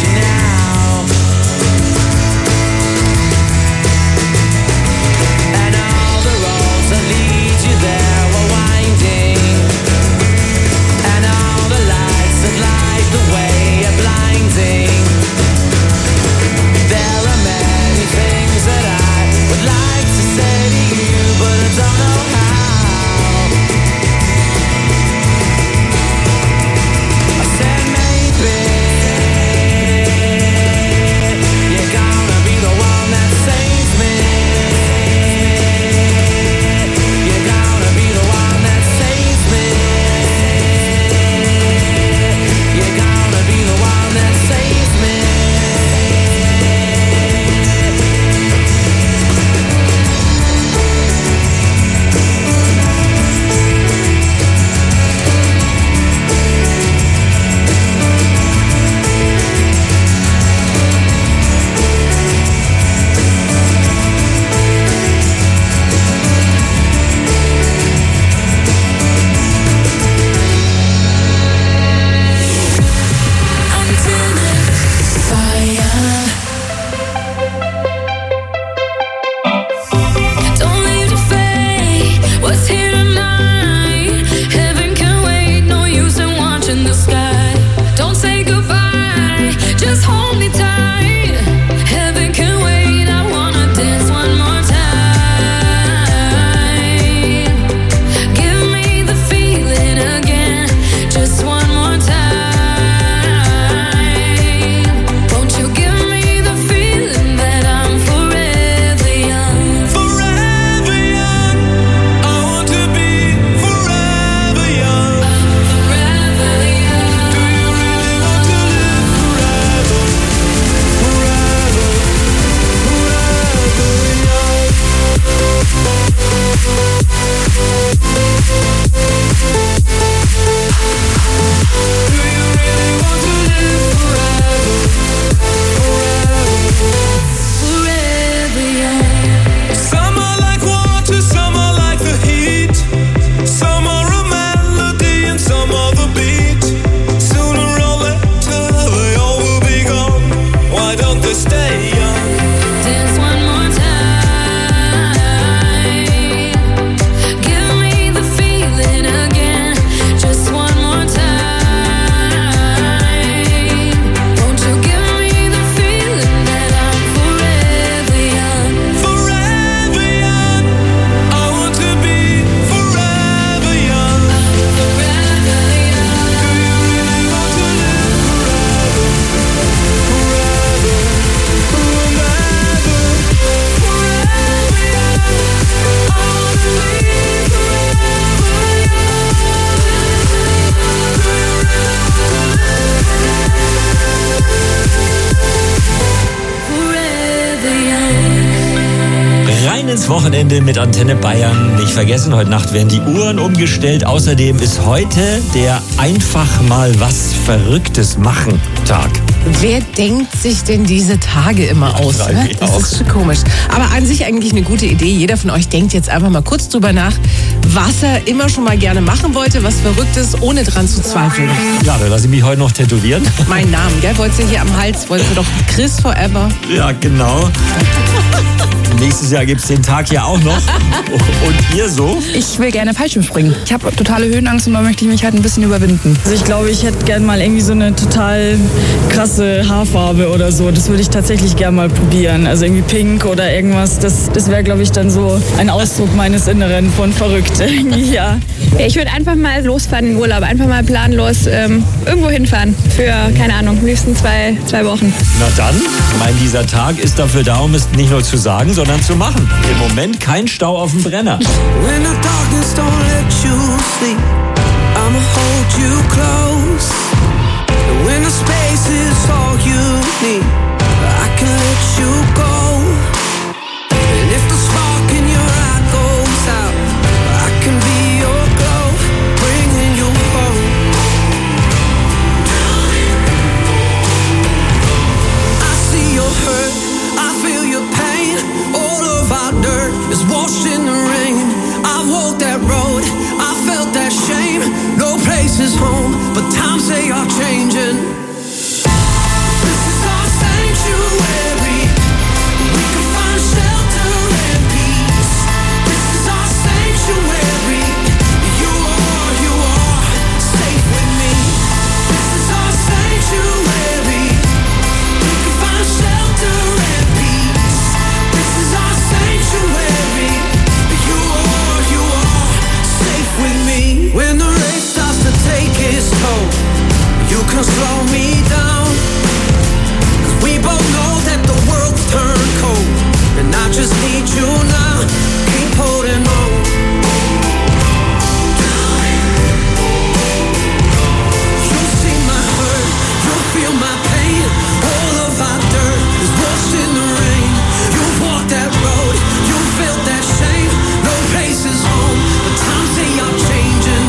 you now. And all the roads that lead you there were winding, and all the lights that light the way are blinding. There are many things that I would like to say to you, but I don't know how. I said maybe you're gonna be the one that saves me. You're gonna be the one that saves me. You're gonna be the one that saves me. Don't leave the fate, what's here tonight? Heaven can wait, no use in watching the sky. Don't say goodbye, just hold me tight. Heaven can wait, I wanna dance one more time. Give me the feeling again, just one more time. Won't you give me the feeling that I'm forever young? Forever young, I want to be forever young. Forever young. Do you really want to live forever? Forever, forever young. Do you really want to live forever? Forever young. Some are like water, some are like the heat. Some are a melody and some are the beat. Sooner or later they all will be gone. Why don't they stay young? Dance one more time. Give me the feeling again, just one more time. Won't you give me the feeling that I'm forever young? Forever young, I want to be forever young. Forever young. Do you really want to live forever? Forever, forever, forever young. I want to be forever young. Rein ins Wochenende mit Antenne Bayern. Nicht vergessen, heute Nacht werden die Uhren umgestellt. Außerdem ist heute der einfach mal was Verrücktes machen Tag. Wer denkt sich denn diese Tage immer aus? Ne? Das ist schon komisch. Aber an sich eigentlich eine gute Idee. Jeder von euch denkt jetzt einfach mal kurz drüber nach, was er immer schon mal gerne machen wollte, was Verrücktes, ohne dran zu zweifeln. Ja, da lasse ich mich heute noch tätowieren. Mein Namen, gell? Wolltest du hier am Hals, wolltest du doch Chris Forever. Ja, genau. Nächstes Jahr gibt es den Tag ja auch noch. Und ihr so? Ich will gerne Fallschirmspringen. Ich habe totale Höhenangst und da möchte ich mich halt ein bisschen überwinden. Also ich glaube, ich hätte gerne mal irgendwie so eine total krasse Haarfarbe oder so. Das würde ich tatsächlich gerne mal probieren. Also irgendwie pink oder irgendwas. Das wäre, glaube ich, dann so ein Ausdruck meines Inneren von verrückt. Ja. Ich würde einfach mal losfahren in den Urlaub. Einfach mal planlos irgendwo hinfahren. Für, keine Ahnung, höchstens zwei Wochen. Na dann, dieser Tag ist dafür da, um es nicht nur zu sagen, sondern zu machen. Im Moment kein Stau auf dem Brenner. When the darkness don't let you sleep, I'ma hold you close. When the space is all you need, I can let you go. And if the spark in your eye goes out, I can be your glow, bringing you home. I see your hurt, I feel your pain. All of our dirt is washed in the rain. I've walked that road, I felt that shame. No place is home, but time say slow me down. 'Cause we both know that the world's turned cold, and I just need you now. Keep holding on. You'll see my hurt, you'll feel my pain. All of our dirt is washed in the rain. You've walked that road, you felt that shame. No place is home, but times they are changing.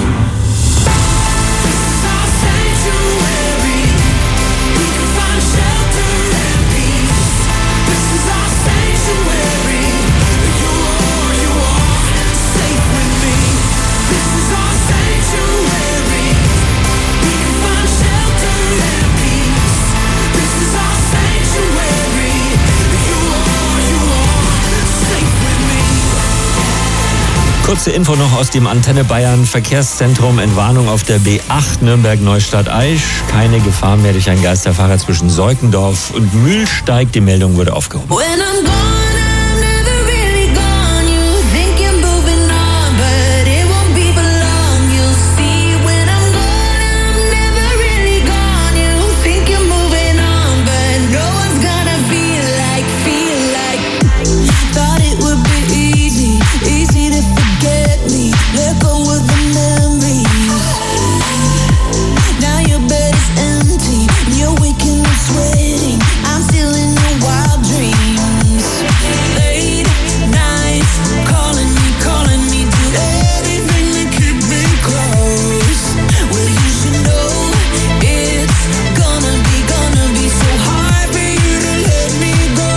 This is our sanctuary. We can find shelter and peace. This is our sanctuary. You are safe with me. This is our sanctuary. We can find shelter and peace. This is our sanctuary. You are safe with me. Kurze Info noch aus dem Antenne Bayern Verkehrszentrum. Entwarnung auf der B8 Nürnberg-Neustadt-Aisch. Keine Gefahr mehr durch einen Geisterfahrer zwischen Seukendorf und Mühlsteig. Die Meldung wurde aufgehoben. When I'm gone, I'm never really gone. You think you're moving on, but it won't be for long. You'll see when I'm gone, I'm never really gone. You think you're moving on, but no one's gonna feel like. Thought it would be easy to forget me. Let go of the memories. Now your bed is empty, and you're waking up sweating. I'm still in your wild dreams. Late nights, calling me, do everything to keep me close. Well, you should know it's gonna be so hard for you to let me go.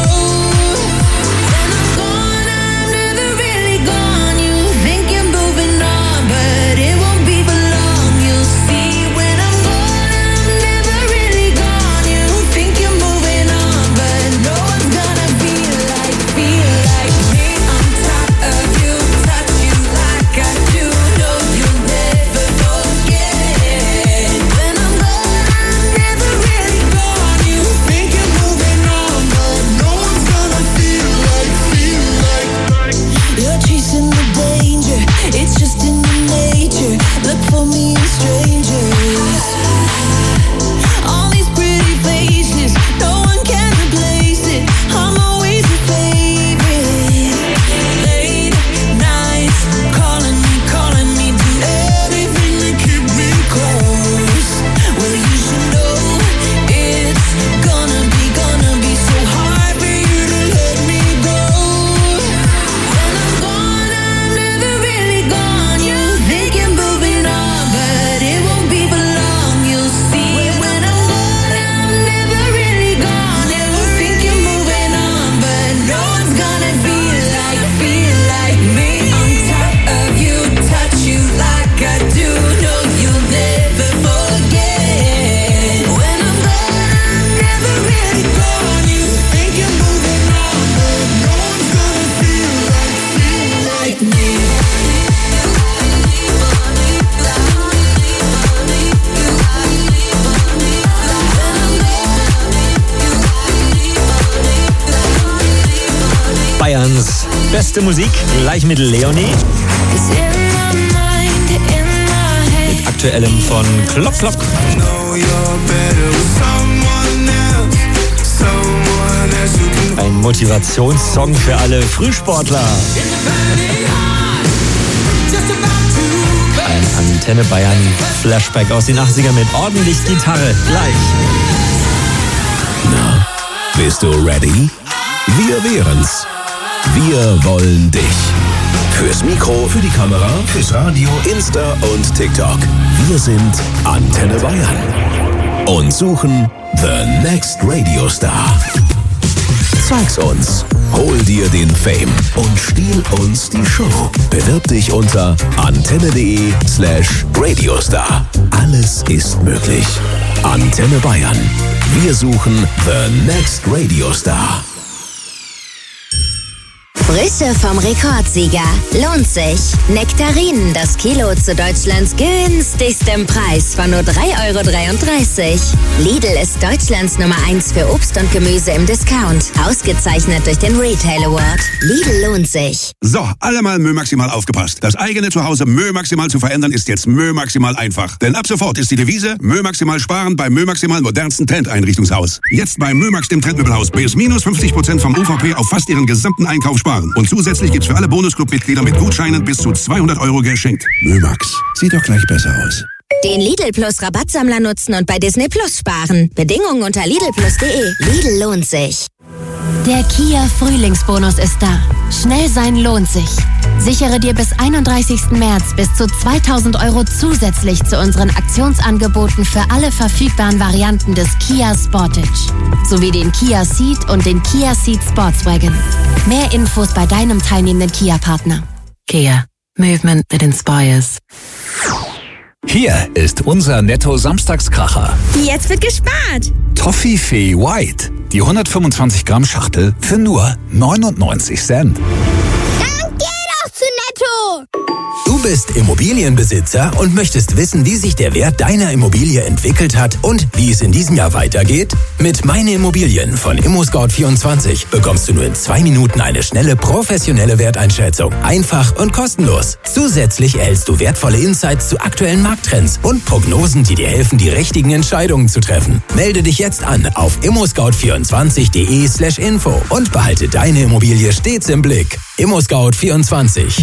When I'm gone, I'm never really gone. You think you're moving on, but it won't be for long. You'll see when I'm gone, I'm never really gone. You think you're moving on, but no one's gonna feel like me. On top of you, touch you like I do. No, you'll never forget. When I'm gone, I'm never really gone. You think you're moving on, but no one's gonna feel like. You're chasing the danger, it's just in your nature. Look for me in strangers. All these pretty faces, no one can replace it. I'm always your favorite. Late nights, calling me, do everything to keep me close. Well, you should know it's gonna be so hard for you to let me go. When I'm gone, I'm never really gone. You think you're moving on, but it won't be for long. You'll see when I'm gone, I'm never really gone. You think you're moving on, but no one's gonna feel like me. On top of you, touch you like I do. No, you'll never forget. When I'm gone, I'm never really gone. You think you're moving on, but no one's gonna feel like me. Bayerns beste Musik, gleich mit Leonie. Mit aktuellem von Klock Klock. Ein Motivationssong für alle Frühsportler. Ein Antenne Bayern Flashback aus den 80ern mit ordentlich Gitarre. Gleich. Na, bist du ready? Wir wären's. Wir wollen dich. Fürs Mikro, für die Kamera, fürs Radio, Insta und TikTok. Wir sind Antenne Bayern und suchen The Next Radio Star. Zeig's uns, hol dir den Fame und stiehl uns die Show. Bewirb dich unter antenne.de/Radiostar. Alles ist möglich. Antenne Bayern. Wir suchen The Next Radio Star. Frische vom Rekordsieger. Lohnt sich. Nektarinen, das Kilo zu Deutschlands günstigstem Preis von nur 3,33 €. Lidl ist Deutschlands Nummer 1 für Obst und Gemüse im Discount. Ausgezeichnet durch den Retail Award. Lidl lohnt sich. So, alle mal Mö Maximal aufgepasst. Das eigene Zuhause Mö Maximal zu verändern ist jetzt Mö Maximal einfach. Denn ab sofort ist die Devise Mö Maximal sparen beim Mö Maximal modernsten Trend-Einrichtungshaus. Jetzt bei Mö Max dem Trendmöbelhaus bis minus 50% vom UVP auf fast ihren gesamten Einkauf sparen. Und zusätzlich gibt's für alle Bonusclub-Mitglieder mit Gutscheinen bis zu 200 € geschenkt. Mö Max, sieht doch gleich besser aus. Den Lidl Plus Rabattsammler nutzen und bei Disney Plus sparen. Bedingungen unter lidlplus.de. Lidl lohnt sich. Der Kia Frühlingsbonus ist da. Schnell sein lohnt sich. Sichere dir bis 31. März bis zu 2.000 € zusätzlich zu unseren Aktionsangeboten für alle verfügbaren Varianten des Kia Sportage. Sowie den Kia Ceed und den Kia Ceed Sportswagon. Mehr Infos bei deinem teilnehmenden Kia-Partner. Kia. Movement that inspires. Hier ist unser Netto-Samstagskracher. Jetzt wird gespart. Toffifee White. Die 125 Gramm Schachtel für nur 99 Cent. Dann geh doch zu Netto. Du bist Immobilienbesitzer und möchtest wissen, wie sich der Wert deiner Immobilie entwickelt hat und wie es in diesem Jahr weitergeht? Mit Meine Immobilien von ImmoScout24 bekommst du nur in 2 Minuten eine schnelle, professionelle Werteinschätzung. Einfach und kostenlos. Zusätzlich erhältst du wertvolle Insights zu aktuellen Markttrends und Prognosen, die dir helfen, die richtigen Entscheidungen zu treffen. Melde dich jetzt an auf immoscout24.de/info und behalte deine Immobilie stets im Blick. ImmoScout24.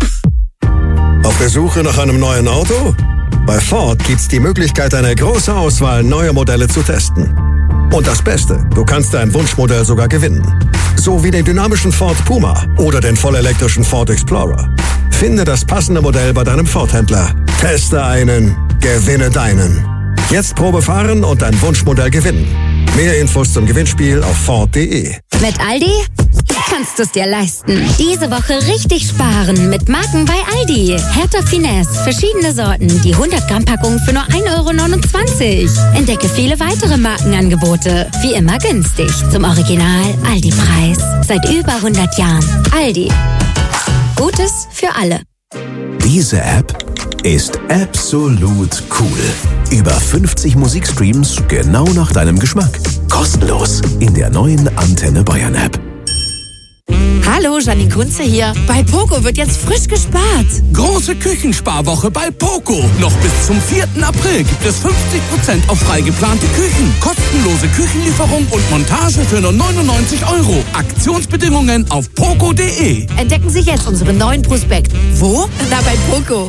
Auf der Suche nach einem neuen Auto? Bei Ford gibt's die Möglichkeit, eine große Auswahl neuer Modelle zu testen. Und das Beste, du kannst dein Wunschmodell sogar gewinnen. So wie den dynamischen Ford Puma oder den vollelektrischen Ford Explorer. Finde das passende Modell bei deinem Ford-Händler. Teste einen, gewinne deinen. Jetzt Probe fahren und dein Wunschmodell gewinnen. Mehr Infos zum Gewinnspiel auf Ford.de. Mit Aldi kannst du es dir leisten. Diese Woche richtig sparen mit Marken bei Aldi. Hertha Finesse, verschiedene Sorten, die 100 Gramm Packung für nur 1,29 €. Entdecke viele weitere Markenangebote. Wie immer günstig. Zum Original Aldi-Preis. Seit über 100 Jahren. Aldi. Gutes für alle. Diese App ist absolut cool. Über 50 Musikstreams genau nach deinem Geschmack. Kostenlos in der neuen Antenne Bayern App. Hallo, Janine Kunze hier. Bei Poco wird jetzt frisch gespart. Große Küchensparwoche bei Poco. Noch bis zum 4. April gibt es 50% auf frei geplante Küchen. Kostenlose Küchenlieferung und Montage für nur 99 €. Aktionsbedingungen auf poco.de. Entdecken Sie jetzt unseren neuen Prospekt. Wo? Na, bei Poco.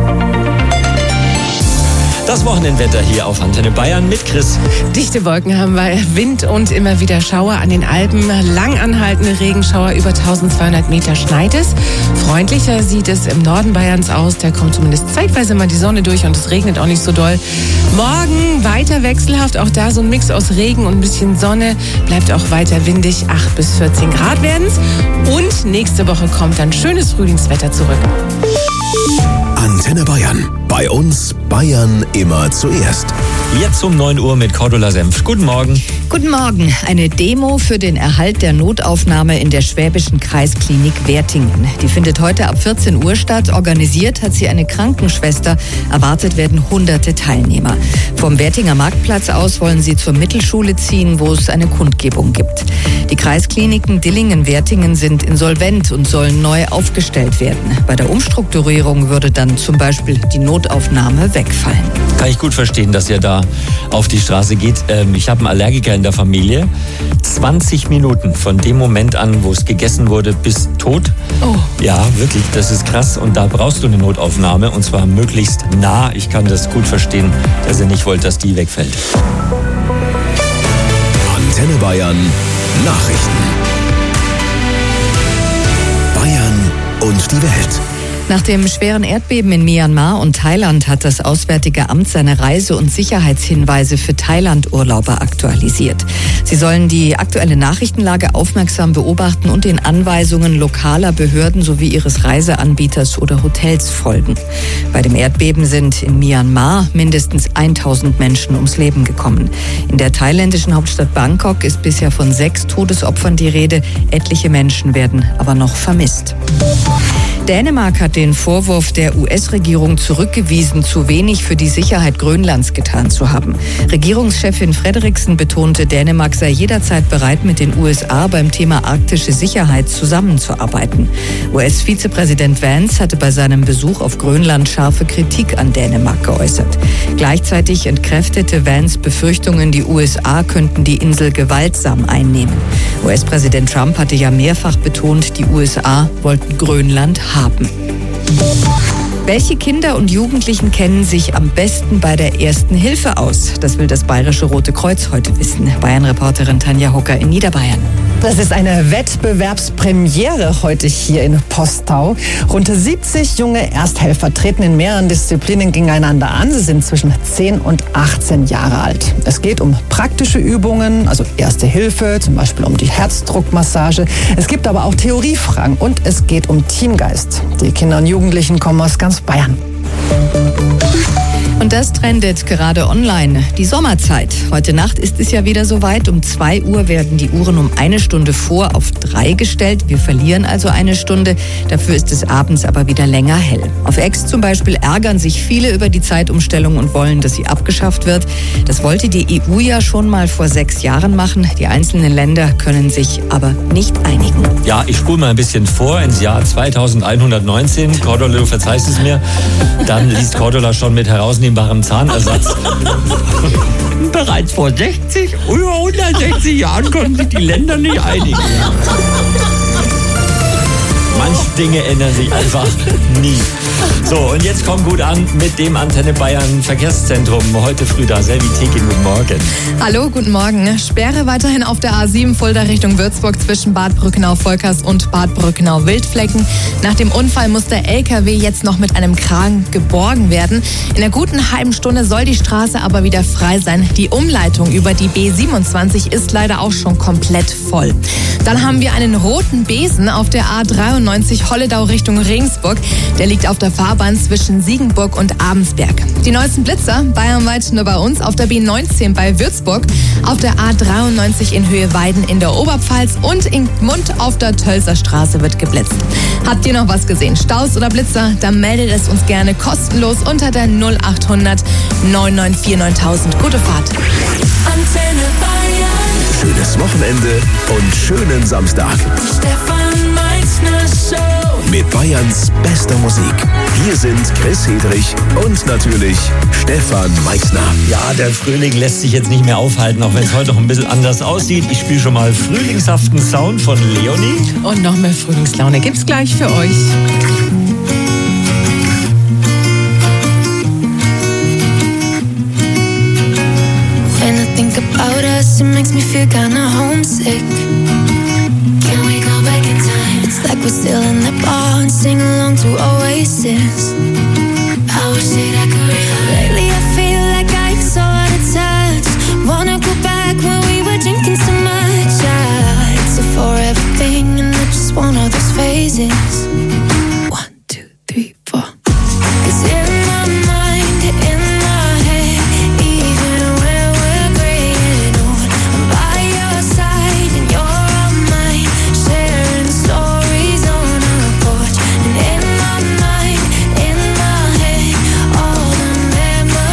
Das Wochenendwetter hier auf Antenne Bayern mit Chris. Dichte Wolken haben wir, Wind und immer wieder Schauer an den Alpen. Lang anhaltende Regenschauer über 1200 Meter schneit es. Freundlicher sieht es im Norden Bayerns aus. Da kommt zumindest zeitweise mal die Sonne durch und es regnet auch nicht so doll. Morgen weiter wechselhaft, auch da so ein Mix aus Regen und ein bisschen Sonne. Bleibt auch weiter windig, 8 bis 14 Grad werden's. Und nächste Woche kommt dann schönes Frühlingswetter zurück. Antenne Bayern. Bei uns Bayern immer zuerst. Jetzt um 9 Uhr mit Cordula Senf. Guten Morgen. Guten Morgen. Eine Demo für den Erhalt der Notaufnahme in der Schwäbischen Kreisklinik Wertingen. Die findet heute ab 14 Uhr statt. Organisiert hat sie eine Krankenschwester. Erwartet werden hunderte Teilnehmer. Vom Wertinger Marktplatz aus wollen sie zur Mittelschule ziehen, wo es eine Kundgebung gibt. Die Kreiskliniken Dillingen-Wertingen sind insolvent und sollen neu aufgestellt werden. Bei der Umstrukturierung würde dann zum Beispiel die Notaufnahme wegfallen. Kann ich gut verstehen, dass ihr da auf die Straße geht. Ich habe einen Allergiker in der Familie. 20 Minuten von dem Moment an, wo es gegessen wurde, bis tot. Oh. Ja, wirklich, das ist krass. Und da brauchst du eine Notaufnahme und zwar möglichst nah. Ich kann das gut verstehen, dass ihr nicht wollt, dass die wegfällt. Antenne Bayern Nachrichten. Bayern und die Welt. Nach dem schweren Erdbeben in Myanmar und Thailand hat das Auswärtige Amt seine Reise- und Sicherheitshinweise für Thailand-Urlauber aktualisiert. Sie sollen die aktuelle Nachrichtenlage aufmerksam beobachten und den Anweisungen lokaler Behörden sowie ihres Reiseanbieters oder Hotels folgen. Bei dem Erdbeben sind in Myanmar mindestens 1000 Menschen ums Leben gekommen. In der thailändischen Hauptstadt Bangkok ist bisher von 6 Todesopfern die Rede. Etliche Menschen werden aber noch vermisst. Dänemark hat den Vorwurf der US-Regierung zurückgewiesen, zu wenig für die Sicherheit Grönlands getan zu haben. Regierungschefin Frederiksen betonte, Dänemark sei jederzeit bereit, mit den USA beim Thema arktische Sicherheit zusammenzuarbeiten. US-Vizepräsident Vance hatte bei seinem Besuch auf Grönland scharfe Kritik an Dänemark geäußert. Gleichzeitig entkräftete Vance Befürchtungen, die USA könnten die Insel gewaltsam einnehmen. US-Präsident Trump hatte ja mehrfach betont, die USA wollten Grönland haben. Welche Kinder und Jugendlichen kennen sich am besten bei der Ersten Hilfe aus? Das will das Bayerische Rote Kreuz heute wissen. Bayern-Reporterin Tanja Hocker in Niederbayern. Das ist eine Wettbewerbspremiere heute hier in Postau. Rund 70 junge Ersthelfer treten in mehreren Disziplinen gegeneinander an. Sie sind zwischen 10 und 18 Jahre alt. Es geht um praktische Übungen, also Erste Hilfe, zum Beispiel um die Herzdruckmassage. Es gibt aber auch Theoriefragen und es geht um Teamgeist. Die Kinder und Jugendlichen kommen aus ganz Bayern. Und das trendet gerade online. Die Sommerzeit. Heute Nacht ist es ja wieder soweit. Um 2 Uhr werden die Uhren um 1 Stunde vor auf 3 gestellt. Wir verlieren also 1 Stunde. Dafür ist es abends aber wieder länger hell. Auf X zum Beispiel ärgern sich viele über die Zeitumstellung und wollen, dass sie abgeschafft wird. Das wollte die EU ja schon mal vor 6 Jahren machen. Die einzelnen Länder können sich aber nicht einigen. Ja, ich spule mal ein bisschen vor ins Jahr 2119. Cordula, du verzeihst es mir. Dann liest Cordula schon mit herausnehmbarem Zahnersatz. Bereits vor 60, über 160 Jahren konnten sich die Länder nicht einigen. Manche Dinge ändern sich einfach nie. So, und jetzt kommt gut an mit dem Antenne Bayern Verkehrszentrum. Heute früh da. Selvi Tekin, guten Morgen. Hallo, guten Morgen. Sperre weiterhin auf der A7 Fulda Richtung Würzburg zwischen Bad Brückenau-Volkers und Bad Brückenau-Wildflecken. Nach dem Unfall muss der LKW jetzt noch mit einem Kran geborgen werden. In einer guten halben Stunde soll die Straße aber wieder frei sein. Die Umleitung über die B27 ist leider auch schon komplett voll. Dann haben wir einen roten Besen auf der A93 Holledau Richtung Regensburg. Der liegt auf der Fahrbahn zwischen Siegenburg und Abensberg. Die neuesten Blitzer bayernweit nur bei uns auf der B19 bei Würzburg, auf der A93 in Höhe Weiden in der Oberpfalz und in Gmund auf der Tölzer Straße wird geblitzt. Habt ihr noch was gesehen? Staus oder Blitzer? Dann meldet es uns gerne kostenlos unter der 0800 994 9000. Gute Fahrt. Antenne Bayern. Schönes Wochenende und schönen Samstag. Die Stefan Meißner Show. Mit Bayerns bester Musik. Hier sind Chris Hedrich und natürlich Stefan Meißner. Ja, der Frühling lässt sich jetzt nicht mehr aufhalten, auch wenn es heute noch ein bisschen anders aussieht. Ich spiele schon mal frühlingshaften Sound von Leonie. Und noch mehr Frühlingslaune gibt's gleich für euch. When I think about us, it makes me feel kinda homesick. Can we go back in time? It's like we're still in the bar and sing along to Oasis. I wish that I could realize. Lately I feel like I'm so out of touch. Wanna go back when we were drinking so much. It's a forever thing and it's just one of those phases. 1, 2, 3, 4. 'Cause in my mind, in my head, even when we're graying old, I'm by your side and you're on mine, sharing stories on our porch. And in my mind, in my head, all the memories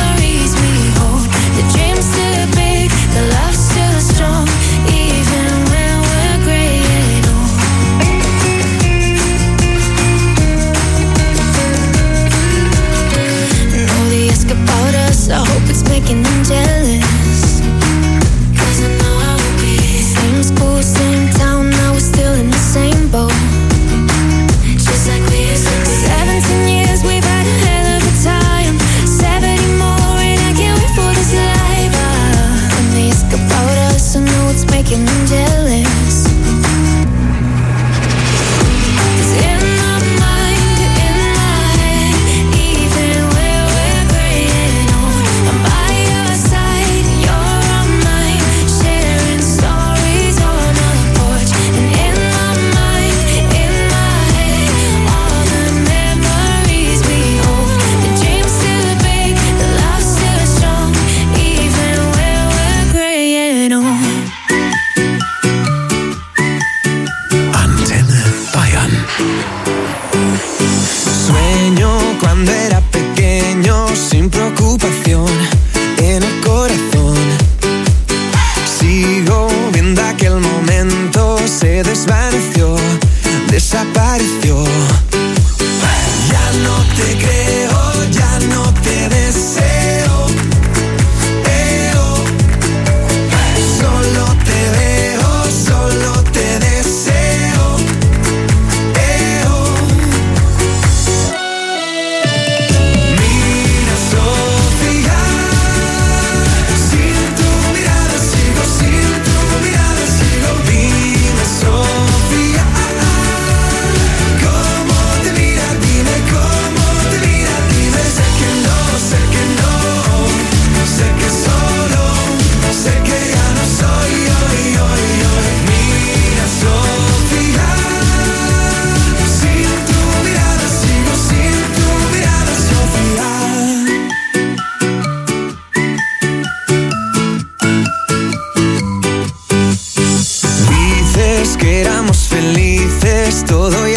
todo